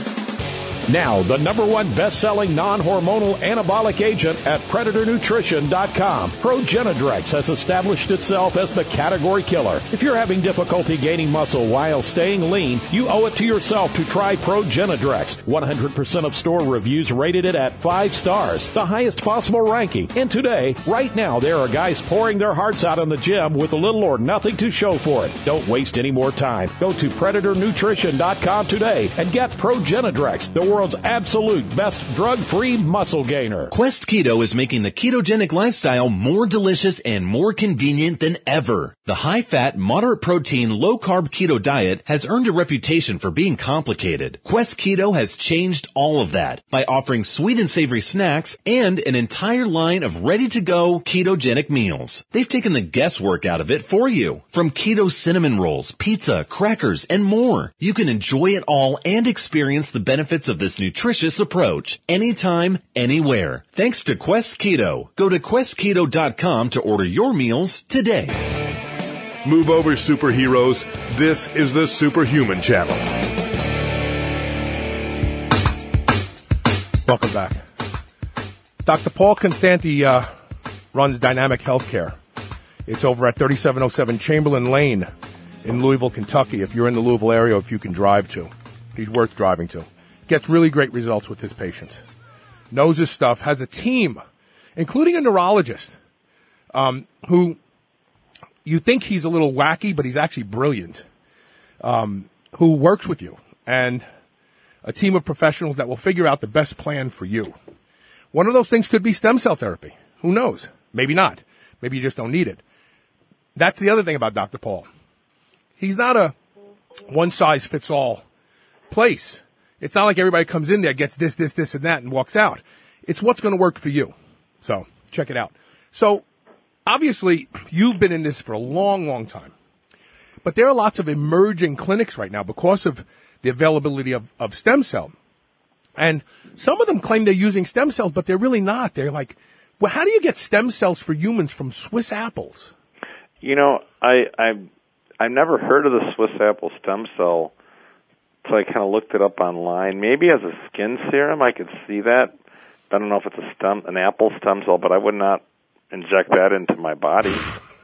Now, the #1 best-selling non-hormonal anabolic agent at PredatorNutrition.com. Progenadrex has established itself as the category killer. If you're having difficulty gaining muscle while staying lean, you owe it to yourself to try Progenadrex. 100% of store reviews rated it at 5 stars, the highest possible ranking. And today, right now, there are guys pouring their hearts out in the gym with little or nothing to show for it. Don't waste any more time. Go to PredatorNutrition.com today and get Progenadrex, the world's absolute best drug-free muscle gainer. Quest Keto is making the ketogenic lifestyle more delicious and more convenient than ever. The high-fat, moderate-protein, low-carb keto diet has earned a reputation for being complicated. Quest Keto has changed all of that by offering sweet and savory snacks and an entire line of ready-to-go ketogenic meals. They've taken the guesswork out of it for you. From keto cinnamon rolls, pizza, crackers, and more. You can enjoy it all and experience the benefits of this nutritious approach anytime, anywhere. Thanks to Quest Keto. Go to questketo.com to order your meals today. Move over, superheroes. This is the Superhuman Channel. Welcome back. Dr. Paul Constanti runs Dynamic Healthcare. It's over at 3707 Chamberlain Lane in Louisville, Kentucky. If you're in the Louisville area, if you can drive to. He's worth driving to. Gets really great results with his patients. Knows his stuff. Has a team, including a neurologist, who you think he's a little wacky, but he's actually brilliant, who works with you. And a team of professionals that will figure out the best plan for you. One of those things could be stem cell therapy. Who knows? Maybe not. Maybe you just don't need it. That's the other thing about Dr. Paul. He's not a one-size-fits-all place. It's not like everybody comes in there, gets this, and that, and walks out. It's what's going to work for you. So, check it out. So, obviously, you've been in this for a long, long time. But there are lots of emerging clinics right now because of the availability of stem cell. And some of them claim they're using stem cells, but they're really not. They're like, well, how do you get stem cells for humans from Swiss apples? You know, I've never heard of the Swiss apple stem cell, so I kind of looked it up online. Maybe as a skin serum, I could see that. I don't know if it's an apple stem cell, but I would not inject that into my body.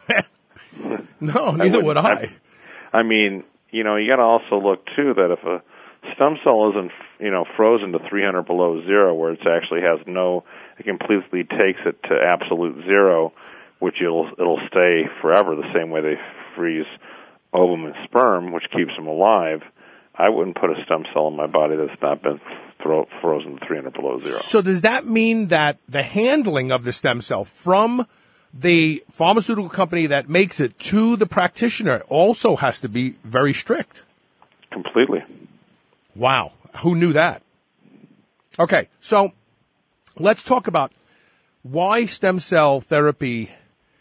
No, neither would I. I mean, you know, you got to also look too that if a stem cell isn't, you know, frozen to 300 below zero, where it actually has it completely takes it to absolute zero, which it'll stay forever the same way they freeze ovum and sperm, which keeps them alive. I wouldn't put a stem cell in my body that's not been frozen to 300 below zero. So does that mean that the handling of the stem cell from the pharmaceutical company that makes it to the practitioner also has to be very strict? Completely. Wow. Who knew that? Okay, so let's talk about why stem cell therapy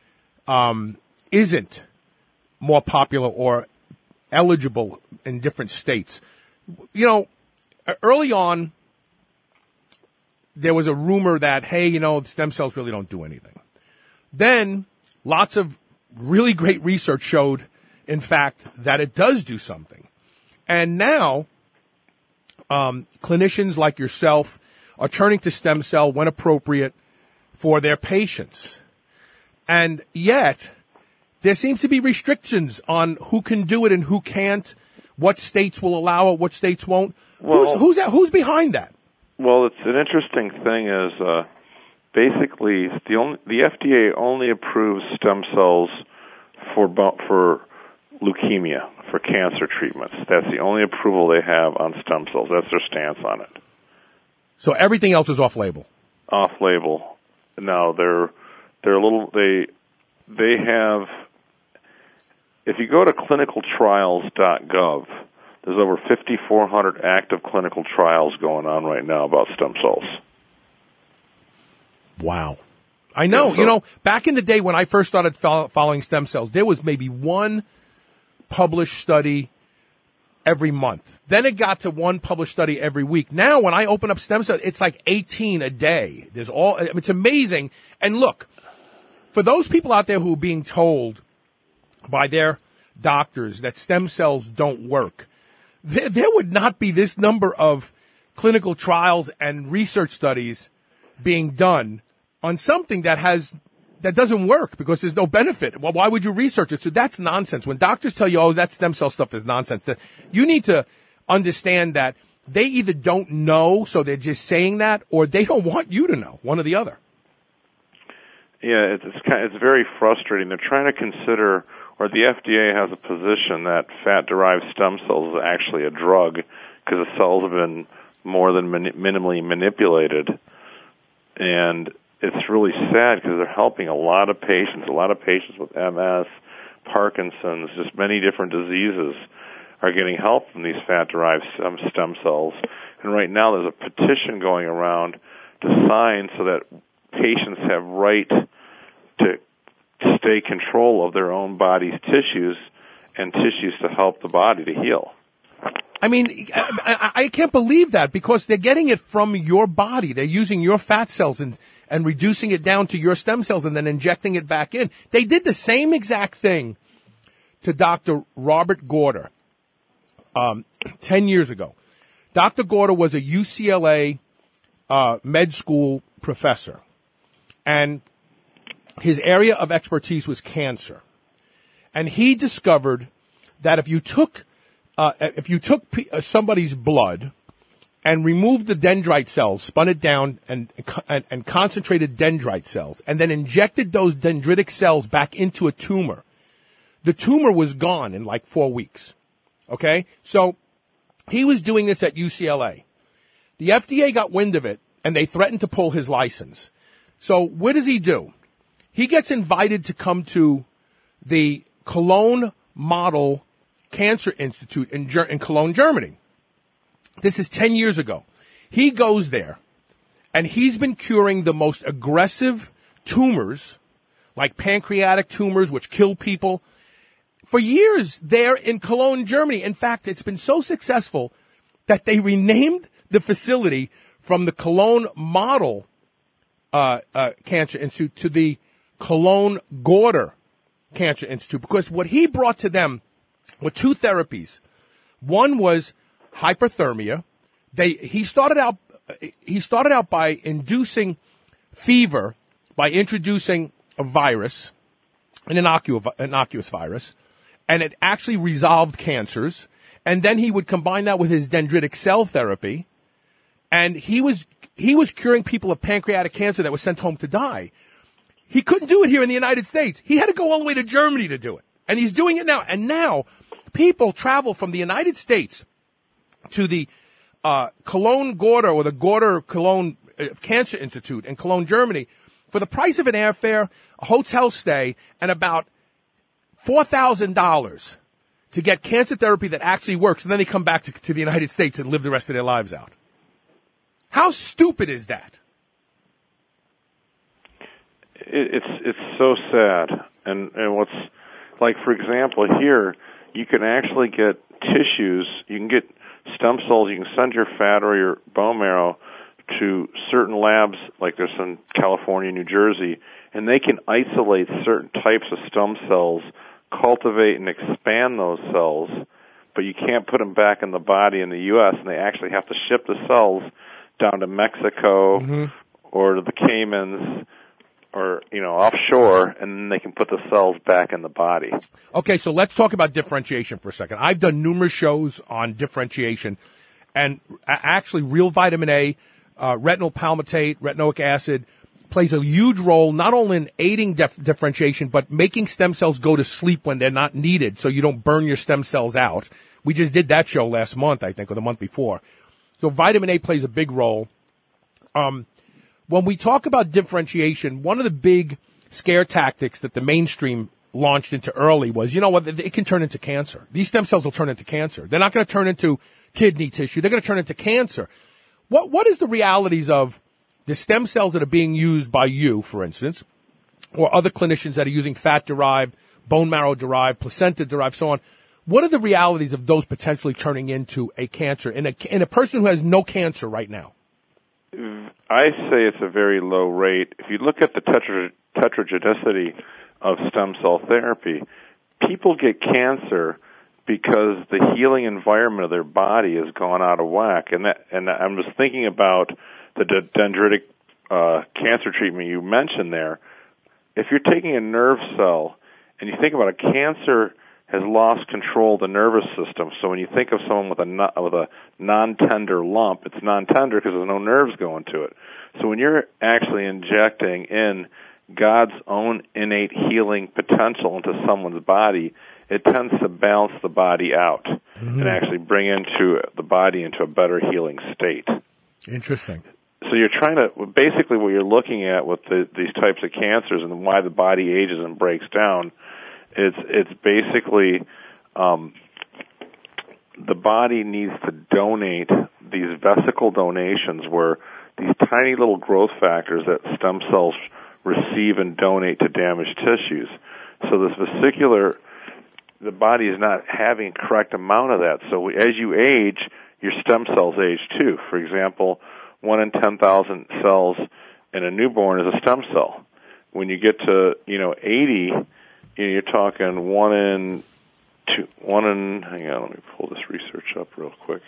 isn't more popular or eligible in different states. You know, early on, there was a rumor that, hey, you know, stem cells really don't do anything. Then lots of really great research showed, in fact, that it does do something. And now clinicians like yourself are turning to stem cell when appropriate for their patients. And yet, there seems to be restrictions on who can do it and who can't, what states will allow it, what states won't. Well, who's behind that? Well, it's an interesting thing is basically the FDA only approves stem cells for leukemia, for cancer treatments. That's the only approval they have on stem cells. That's their stance on it. So everything else is off-label? Off-label. No, they're a little, they have, if you go to clinicaltrials.gov, there's over 5,400 active clinical trials going on right now about stem cells. Wow. I know. You know, back in the day when I first started following stem cells, there was maybe one published study every month. Then it got to one published study every week. Now, when I open up stem cells, it's like 18 a day. It's amazing. And look, for those people out there who are being told by their doctors that stem cells don't work, there would not be this number of clinical trials and research studies being done on something that doesn't work because there's no benefit. Well, why would you research it? So that's nonsense. When doctors tell you, oh, that stem cell stuff is nonsense, you need to understand that they either don't know, so they're just saying that, or they don't want you to know, one or the other. Yeah, it's very frustrating. They're trying to consider, or the FDA has a position that fat-derived stem cells is actually a drug because the cells have been more than minimally manipulated. And it's really sad because they're helping a lot of patients with MS, Parkinson's, just many different diseases are getting help from these fat-derived stem cells. And right now there's a petition going around to sign so that patients have right to stay control of their own body's tissues and tissues to help the body to heal. I mean, I can't believe that, because they're getting it from your body. They're using your fat cells and reducing it down to your stem cells and then injecting it back in. They did the same exact thing to Dr. Robert Gorder 10 years ago. Dr. Gorder was a UCLA med school professor, and his area of expertise was cancer. And he discovered that if you took somebody's blood and removed the dendrite cells, spun it down and concentrated dendrite cells, and then injected those dendritic cells back into a tumor, the tumor was gone in like 4 weeks. Okay? So he was doing this at UCLA. The FDA got wind of it, and they threatened to pull his license. So what does he do? He gets invited to come to the Cologne Model Cancer Institute in Cologne, Germany. This is 10 years ago. He goes there, and he's been curing the most aggressive tumors, like pancreatic tumors, which kill people, for years there in Cologne, Germany. In fact, it's been so successful that they renamed the facility from the Cologne Model Cancer Institute to the Cologne Gorder Cancer Institute, because what he brought to them were two therapies. One was hyperthermia. He started out by inducing fever by introducing a virus, an innocuous virus, and it actually resolved cancers. And then he would combine that with his dendritic cell therapy, and he was curing people of pancreatic cancer that was sent home to die. He couldn't do it here in the United States. He had to go all the way to Germany to do it. And he's doing it now. And now people travel from the United States to the Cologne Gorder, or the Gorder Cologne Cancer Institute in Cologne, Germany, for the price of an airfare, a hotel stay, and about $4,000 to get cancer therapy that actually works. And then they come back to the United States and live the rest of their lives out. How stupid is that? It's so sad. And what's, like, for example, here, you can actually get tissues, you can get stem cells, you can send your fat or your bone marrow to certain labs, like there's in California, New Jersey, and they can isolate certain types of stem cells, cultivate and expand those cells, but you can't put them back in the body in the U.S., and they actually have to ship the cells down to Mexico or to the Caymans, or, offshore, and then they can put the cells back in the body. Okay, so let's talk about differentiation for a second. I've done numerous shows on differentiation, and actually real vitamin A, retinol palmitate, retinoic acid, plays a huge role not only in aiding differentiation, but making stem cells go to sleep when they're not needed, so you don't burn your stem cells out. We just did that show last month, I think, or the month before. So vitamin A plays a big role. When we talk about differentiation, one of the big scare tactics that the mainstream launched into early was, it can turn into cancer. These stem cells will turn into cancer. They're not going to turn into kidney tissue. They're going to turn into cancer. What is the realities of the stem cells that are being used by you, for instance, or other clinicians that are using fat-derived, bone marrow-derived, placenta-derived, so on? What are the realities of those potentially turning into a cancer in a person who has no cancer right now? I say it's a very low rate. If you look at the tetragenicity of stem cell therapy, people get cancer because the healing environment of their body has gone out of whack. And I'm just thinking about the dendritic cancer treatment you mentioned there. If you're taking a nerve cell and you think about a cancer has lost control of the nervous system. So when you think of someone with a non-tender lump, it's non-tender because there's no nerves going to it. So when you're actually injecting in God's own innate healing potential into someone's body it tends to balance the body out and actually bring into the body into a better healing state. Interesting. So you're trying to, basically what you're looking at with these types of cancers and why the body ages and breaks down, it's basically the body needs to donate these vesicle donations where these tiny little growth factors that stem cells receive and donate to damaged tissues. So this vesicular, the body is not having a correct amount of that. So as you age, your stem cells age too. For example, 1 in 10,000 cells in a newborn is a stem cell. When you get to 80, you're talking 1 in. Hang on, let me pull this research up real quick.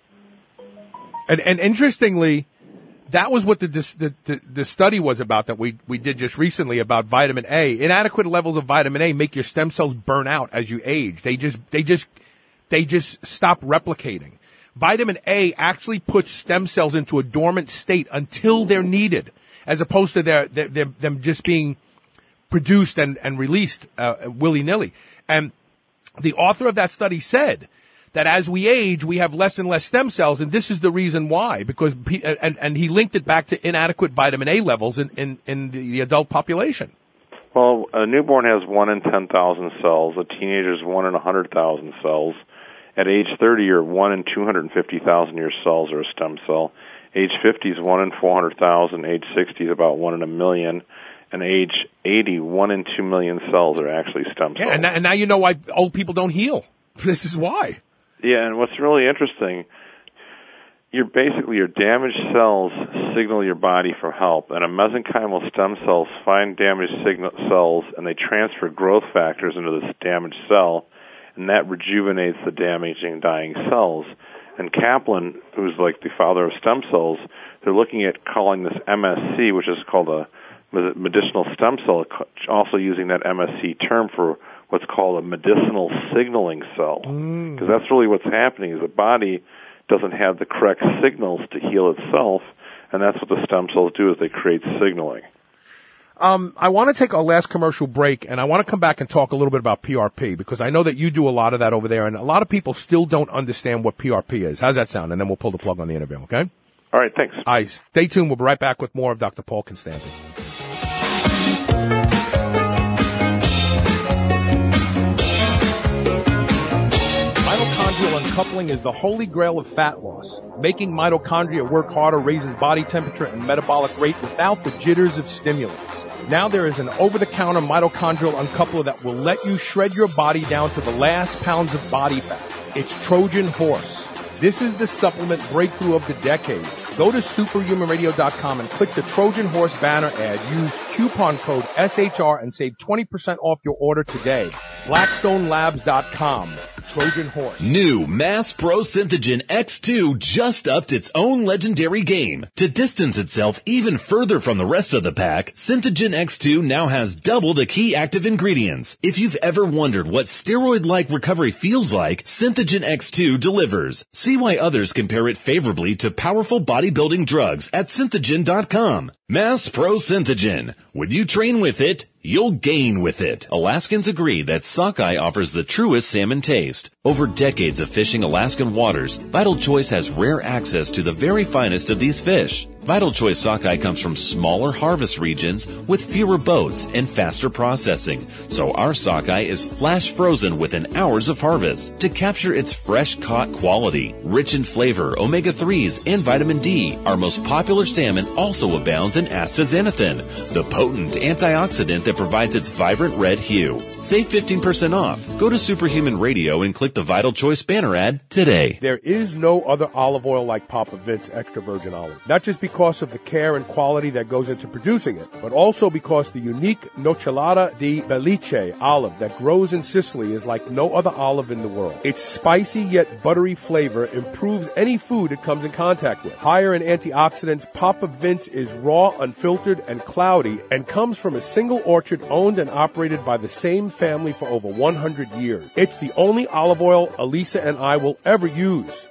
And interestingly, that was what the study was about that we did just recently about vitamin A. Inadequate levels of vitamin A make your stem cells burn out as you age. They just stop replicating. Vitamin A actually puts stem cells into a dormant state until they're needed, as opposed to them just being produced and released willy-nilly. And the author of that study said that as we age, we have less and less stem cells, and this is the reason why. Because and he linked it back to inadequate vitamin A levels in the adult population. Well, a newborn has 1 in 10,000 cells. A teenager is 1 in 100,000 cells. At age 30, you're 1 in 250,000 of your cells are a stem cell. Age 50 is 1 in 400,000. Age 60 is about 1 in a million. And age 80, 1 in 2 million cells are actually stem cells. Yeah, and now you know why old people don't heal. This is why. Yeah, and what's really interesting, your damaged cells signal your body for help, and a mesenchymal stem cells find damaged cells, and they transfer growth factors into this damaged cell, and that rejuvenates the damaging, dying cells. And Kaplan, who's like the father of stem cells, they're looking at calling this MSC, which is called a medicinal stem cell, also using that MSC term for what's called a medicinal signaling cell. Because that's really what's happening, is the body doesn't have the correct signals to heal itself, and that's what the stem cells do, is they create signaling. I want to take our last commercial break, and I want to come back and talk a little bit about PRP, because I know that you do a lot of that over there, and a lot of people still don't understand what PRP is. How's that sound? And then we'll pull the plug on the interview, okay? All right, thanks. All right, stay tuned. We'll be right back with more of Dr. Paul Constantin. Mitochondrial uncoupling is the holy grail of fat loss. Making mitochondria work harder raises body temperature and metabolic rate without the jitters of stimulants. Now there is an over-the-counter mitochondrial uncoupler that will let you shred your body down to the last pounds of body fat. It's Trojan Horse. This is the supplement breakthrough of the decade. Go to superhumanradio.com and click the Trojan Horse banner ad. Use coupon code SHR and save 20% off your order today. BlackstoneLabs.com. Trojan Horse. New Mass Pro Synthogen X2 just upped its own legendary game. To distance itself even further from the rest of the pack, Synthogen X2 now has double the key active ingredients. If you've ever wondered what steroid-like recovery feels like, Synthogen X2 delivers. See why others compare it favorably to powerful bodybuilding drugs at Synthogen.com. Mass Pro Synthogen. When you train with it, you'll gain with it. Alaskans agree that sockeye offers the truest salmon taste. Over decades of fishing Alaskan waters, Vital Choice has rare access to the very finest of these fish. Vital Choice sockeye comes from smaller harvest regions with fewer boats and faster processing, so our sockeye is flash frozen within hours of harvest to capture its fresh caught quality. Rich in flavor, omega-3s, and vitamin D, our most popular salmon also abounds in astaxanthin, the potent antioxidant that provides its vibrant red hue. Save 15% off. Go to Superhuman Radio and click the Vital Choice banner ad today. There is no other olive oil like Papa Vince extra virgin olive. Not just because of the care and quality that goes into producing it, but also because the unique Nocellara di Belice olive that grows in Sicily is like no other olive in the world. Its spicy yet buttery flavor improves any food it comes in contact with. Higher in antioxidants, Papa Vince is raw, unfiltered, and cloudy, and comes from a single orchard owned and operated by the same family for over 100 years. It's the only olive oil Elisa and I will ever use.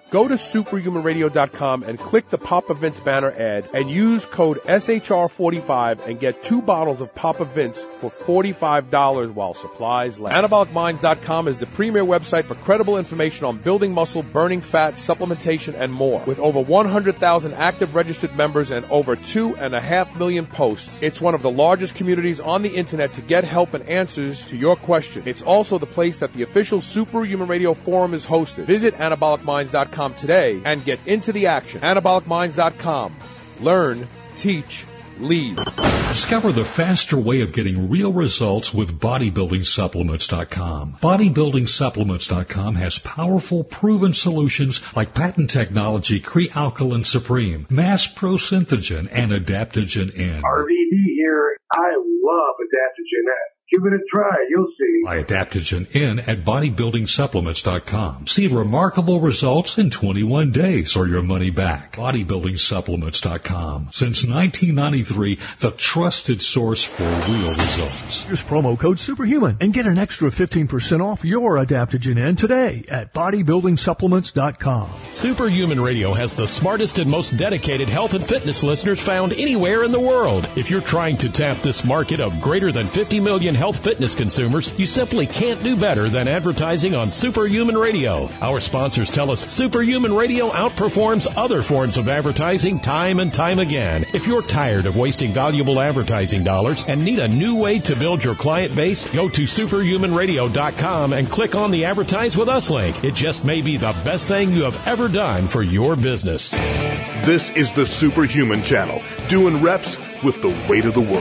Go to superhumanradio.com and click the Papa Vince banner ad and use code SHR45 and get 2 bottles of Papa Vince for $45 while supplies last. AnabolicMinds.com is the premier website for credible information on building muscle, burning fat, supplementation, and more. With over 100,000 active registered members and over 2.5 million posts, it's one of the largest communities on the internet to get help and answers to your questions. It's also the place that the official Superhuman Radio forum is hosted. Visit AnabolicMinds.com today and get into the action. AnabolicMinds.com. Learn, teach, lead. Discover the faster way of getting real results with bodybuildingsupplements.com. Bodybuildingsupplements.com has powerful, proven solutions like patent technology Crealkaline Supreme, Mass Pro Synthogen, and Adaptogen N. RVD here. I love Adaptogen N. Give it a try. You'll see. Buy Adaptogen N at bodybuildingsupplements.com. See remarkable results in 21 days or your money back. Bodybuildingsupplements.com. Since 1993, the trusted source for real results. Use promo code Superhuman and get an extra 15% off your Adaptogen N today at bodybuildingsupplements.com. Superhuman Radio has the smartest and most dedicated health and fitness listeners found anywhere in the world. If you're trying to tap this market of greater than 50 million health fitness consumers, you simply can't do better than advertising on Superhuman Radio. Our sponsors tell us Superhuman Radio outperforms other forms of advertising time and time again. If you're tired of wasting valuable advertising dollars and need a new way to build your client base, go to superhumanradio.com and click on the Advertise With Us link. It just may be the best thing you have ever done for your business. This is the Superhuman Channel, doing reps with the weight of the world.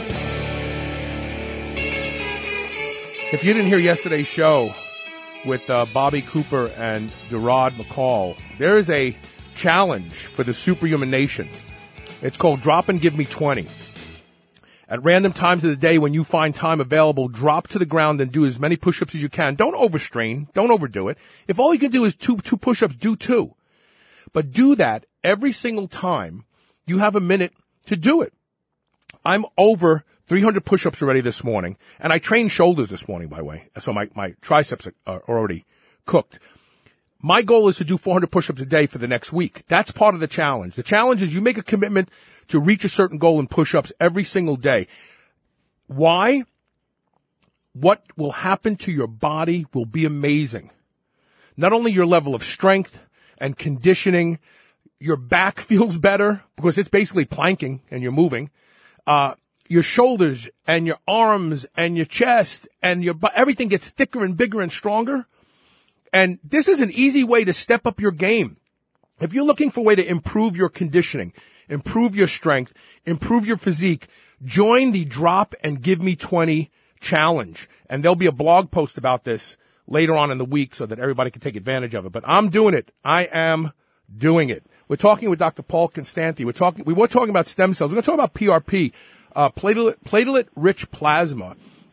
If you didn't hear yesterday's show with Bobby Cooper and Gerard McCall, there is a challenge for the Superhuman Nation. It's called Drop and Give Me 20. At random times of the day when you find time available, drop to the ground and do as many push-ups as you can. Don't overstrain. Don't overdo it. If all you can do is two push-ups, do 2. But do that every single time you have a minute to do it. I'm over 300 push-ups already this morning, and I trained shoulders this morning, by the way, so my triceps are already cooked. My goal is to do 400 push-ups a day for the next week. That's part of the challenge. The challenge is you make a commitment to reach a certain goal in push-ups every single day. Why? What will happen to your body will be amazing. Not only your level of strength and conditioning, your back feels better because it's basically planking and you're moving. Your shoulders and your arms and your chest and everything gets thicker and bigger and stronger. And this is an easy way to step up your game. If you're looking for a way to improve your conditioning, improve your strength, improve your physique, join the Drop and Give Me 20 challenge. And there'll be a blog post about this later on in the week so that everybody can take advantage of it. But I'm doing it. I am doing it. We're talking with Dr. Paul Constanti. We were talking about stem cells. We're going to talk about PRP. Platelet-rich plasma.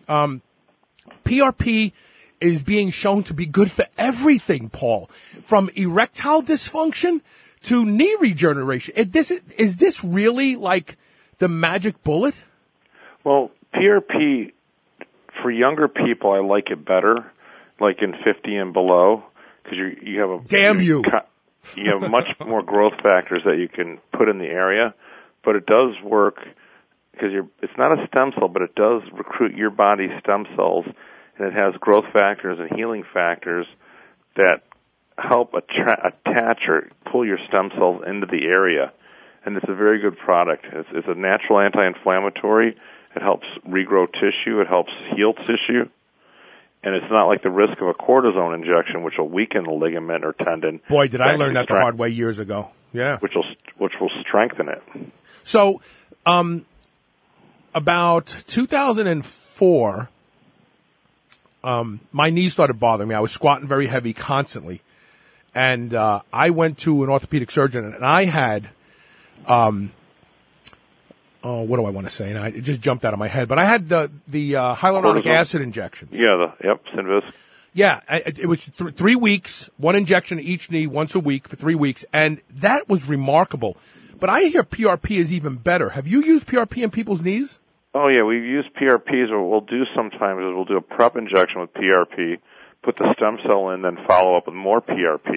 PRP is being shown to be good for everything, Paul, from erectile dysfunction to knee regeneration. Is this really like the magic bullet? Well, PRP, for younger people, I like it better, like in 50 and below, because you have you have much more growth factors that you can put in the area, but it does work. Because it's not a stem cell, but it does recruit your body's stem cells, and it has growth factors and healing factors that help attach or pull your stem cells into the area. And it's a very good product. It's a natural anti-inflammatory. It helps regrow tissue. It helps heal tissue. And it's not like the risk of a cortisone injection, which will weaken the ligament or tendon. Boy, did I learn that the hard way years ago. Yeah. Which will strengthen it. So, about 2004, my knees started bothering me. I was squatting very heavy constantly. And I went to an orthopedic surgeon, and I had, what do I want to say? And it just jumped out of my head. But I had the hyaluronic acid injections. Yeah, Synvisc. Yeah, it was 3 weeks, 1 injection each knee once a week for 3 weeks. And that was remarkable. But I hear PRP is even better. Have you used PRP in people's knees? Oh, yeah, we've used PRPs. What we'll do sometimes is we'll do a prep injection with PRP, put the stem cell in, then follow up with more PRP.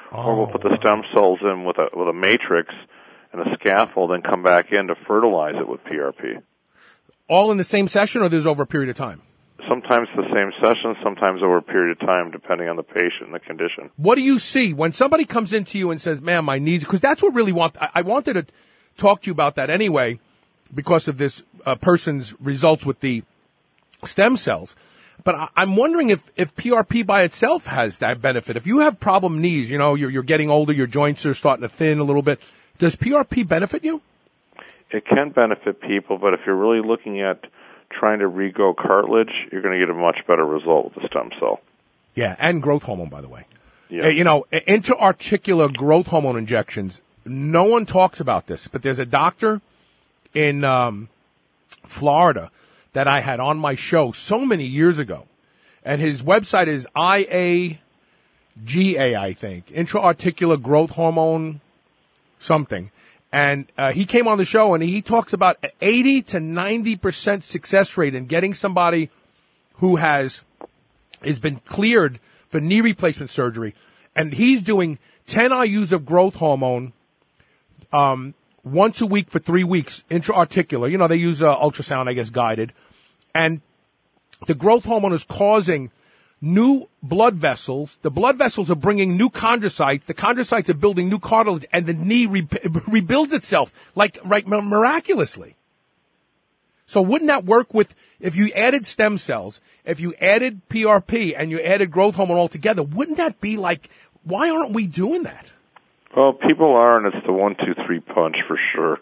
or we'll put the stem cells in with a matrix and a scaffold and come back in to fertilize it with PRP. All in the same session, or there's over a period of time? Sometimes the same session, sometimes over a period of time, depending on the patient and the condition. What do you see when somebody comes into you and says, man, my knees, because that's what really I wanted to talk to you about that anyway, because of this person's results with the stem cells. But I'm wondering if PRP by itself has that benefit. If you have problem knees, you're getting older, your joints are starting to thin a little bit, does PRP benefit you? It can benefit people, but if you're really looking at trying to regrow cartilage, you're going to get a much better result with the stem cell. Yeah, and growth hormone, by the way. Yeah. Intra-articular growth hormone injections, no one talks about this, but there's a doctor in Florida that I had on my show so many years ago, and his website is IAGA, I think, intra-articular growth hormone something. And he came on the show, and he talks about 80 to 90% success rate in getting somebody who has been cleared for knee replacement surgery. And he's doing 10 IUs of growth hormone once a week for 3 weeks, intra-articular. They use ultrasound, I guess, guided. And the growth hormone is causing new blood vessels. The blood vessels are bringing new chondrocytes. The chondrocytes are building new cartilage, and the knee rebuilds itself miraculously. So wouldn't that work if you added stem cells, if you added PRP, and you added growth hormone all together? Wouldn't that be why aren't we doing that? Well, people are, and it's the 1, 2, 3 punch for sure.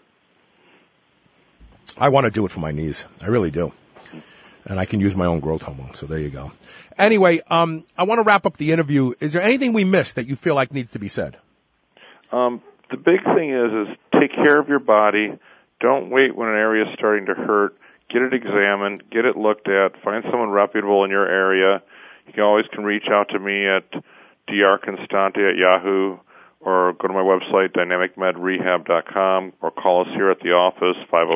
I want to do it for my knees. I really do. And I can use my own growth hormone, so there you go. Anyway, I want to wrap up the interview. Is there anything we missed that you feel like needs to be said? The big thing is take care of your body. Don't wait when an area is starting to hurt. Get it examined. Get it looked at. Find someone reputable in your area. You always can reach out to me at drconstante@yahoo, or go to my website, dynamicmedrehab.com, or call us here at the office,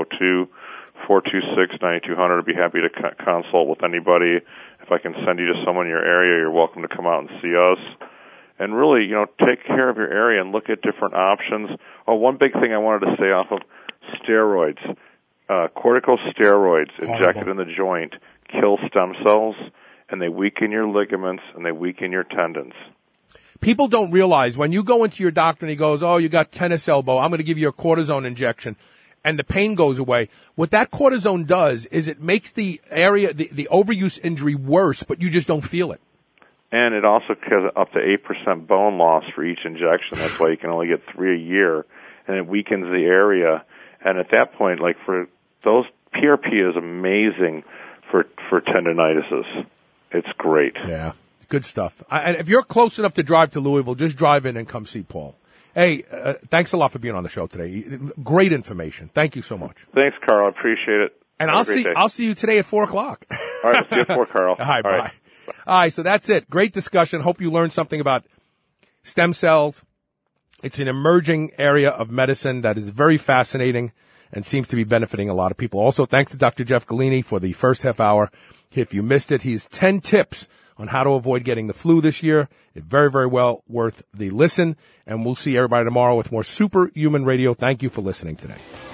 502-426-9200. I'd be happy to consult with anybody. If I can send you to someone in your area, you're welcome to come out and see us. And really, take care of your area and look at different options. Oh, one big thing I wanted to stay off of, steroids. Corticosteroids injected in the joint kill stem cells, and they weaken your ligaments, and they weaken your tendons. People don't realize when you go into your doctor and he goes, oh, you got tennis elbow, I'm going to give you a cortisone injection, and the pain goes away. What that cortisone does is it makes the area, the overuse injury worse, but you just don't feel it. And it also has up to 8% bone loss for each injection. That's why you can only get 3 a year, and it weakens the area. And at that point, for those, PRP is amazing for tendinitis. It's great. Yeah, good stuff. And if you're close enough to drive to Louisville, just drive in and come see Paul. Hey, thanks a lot for being on the show today. Great information. Thank you so much. Thanks, Carl. I appreciate it. And I'll see you today at 4:00. All right, I'll see you at 4, Carl. All right, bye. All right, so that's it. Great discussion. Hope you learned something about stem cells. It's an emerging area of medicine that is very fascinating and seems to be benefiting a lot of people. Also, thanks to Dr. Jeff Galini for the first half hour. If you missed it, he's 10 tips on how to avoid getting the flu this year. It's very, very well worth the listen. And we'll see everybody tomorrow with more Superhuman Radio. Thank you for listening today.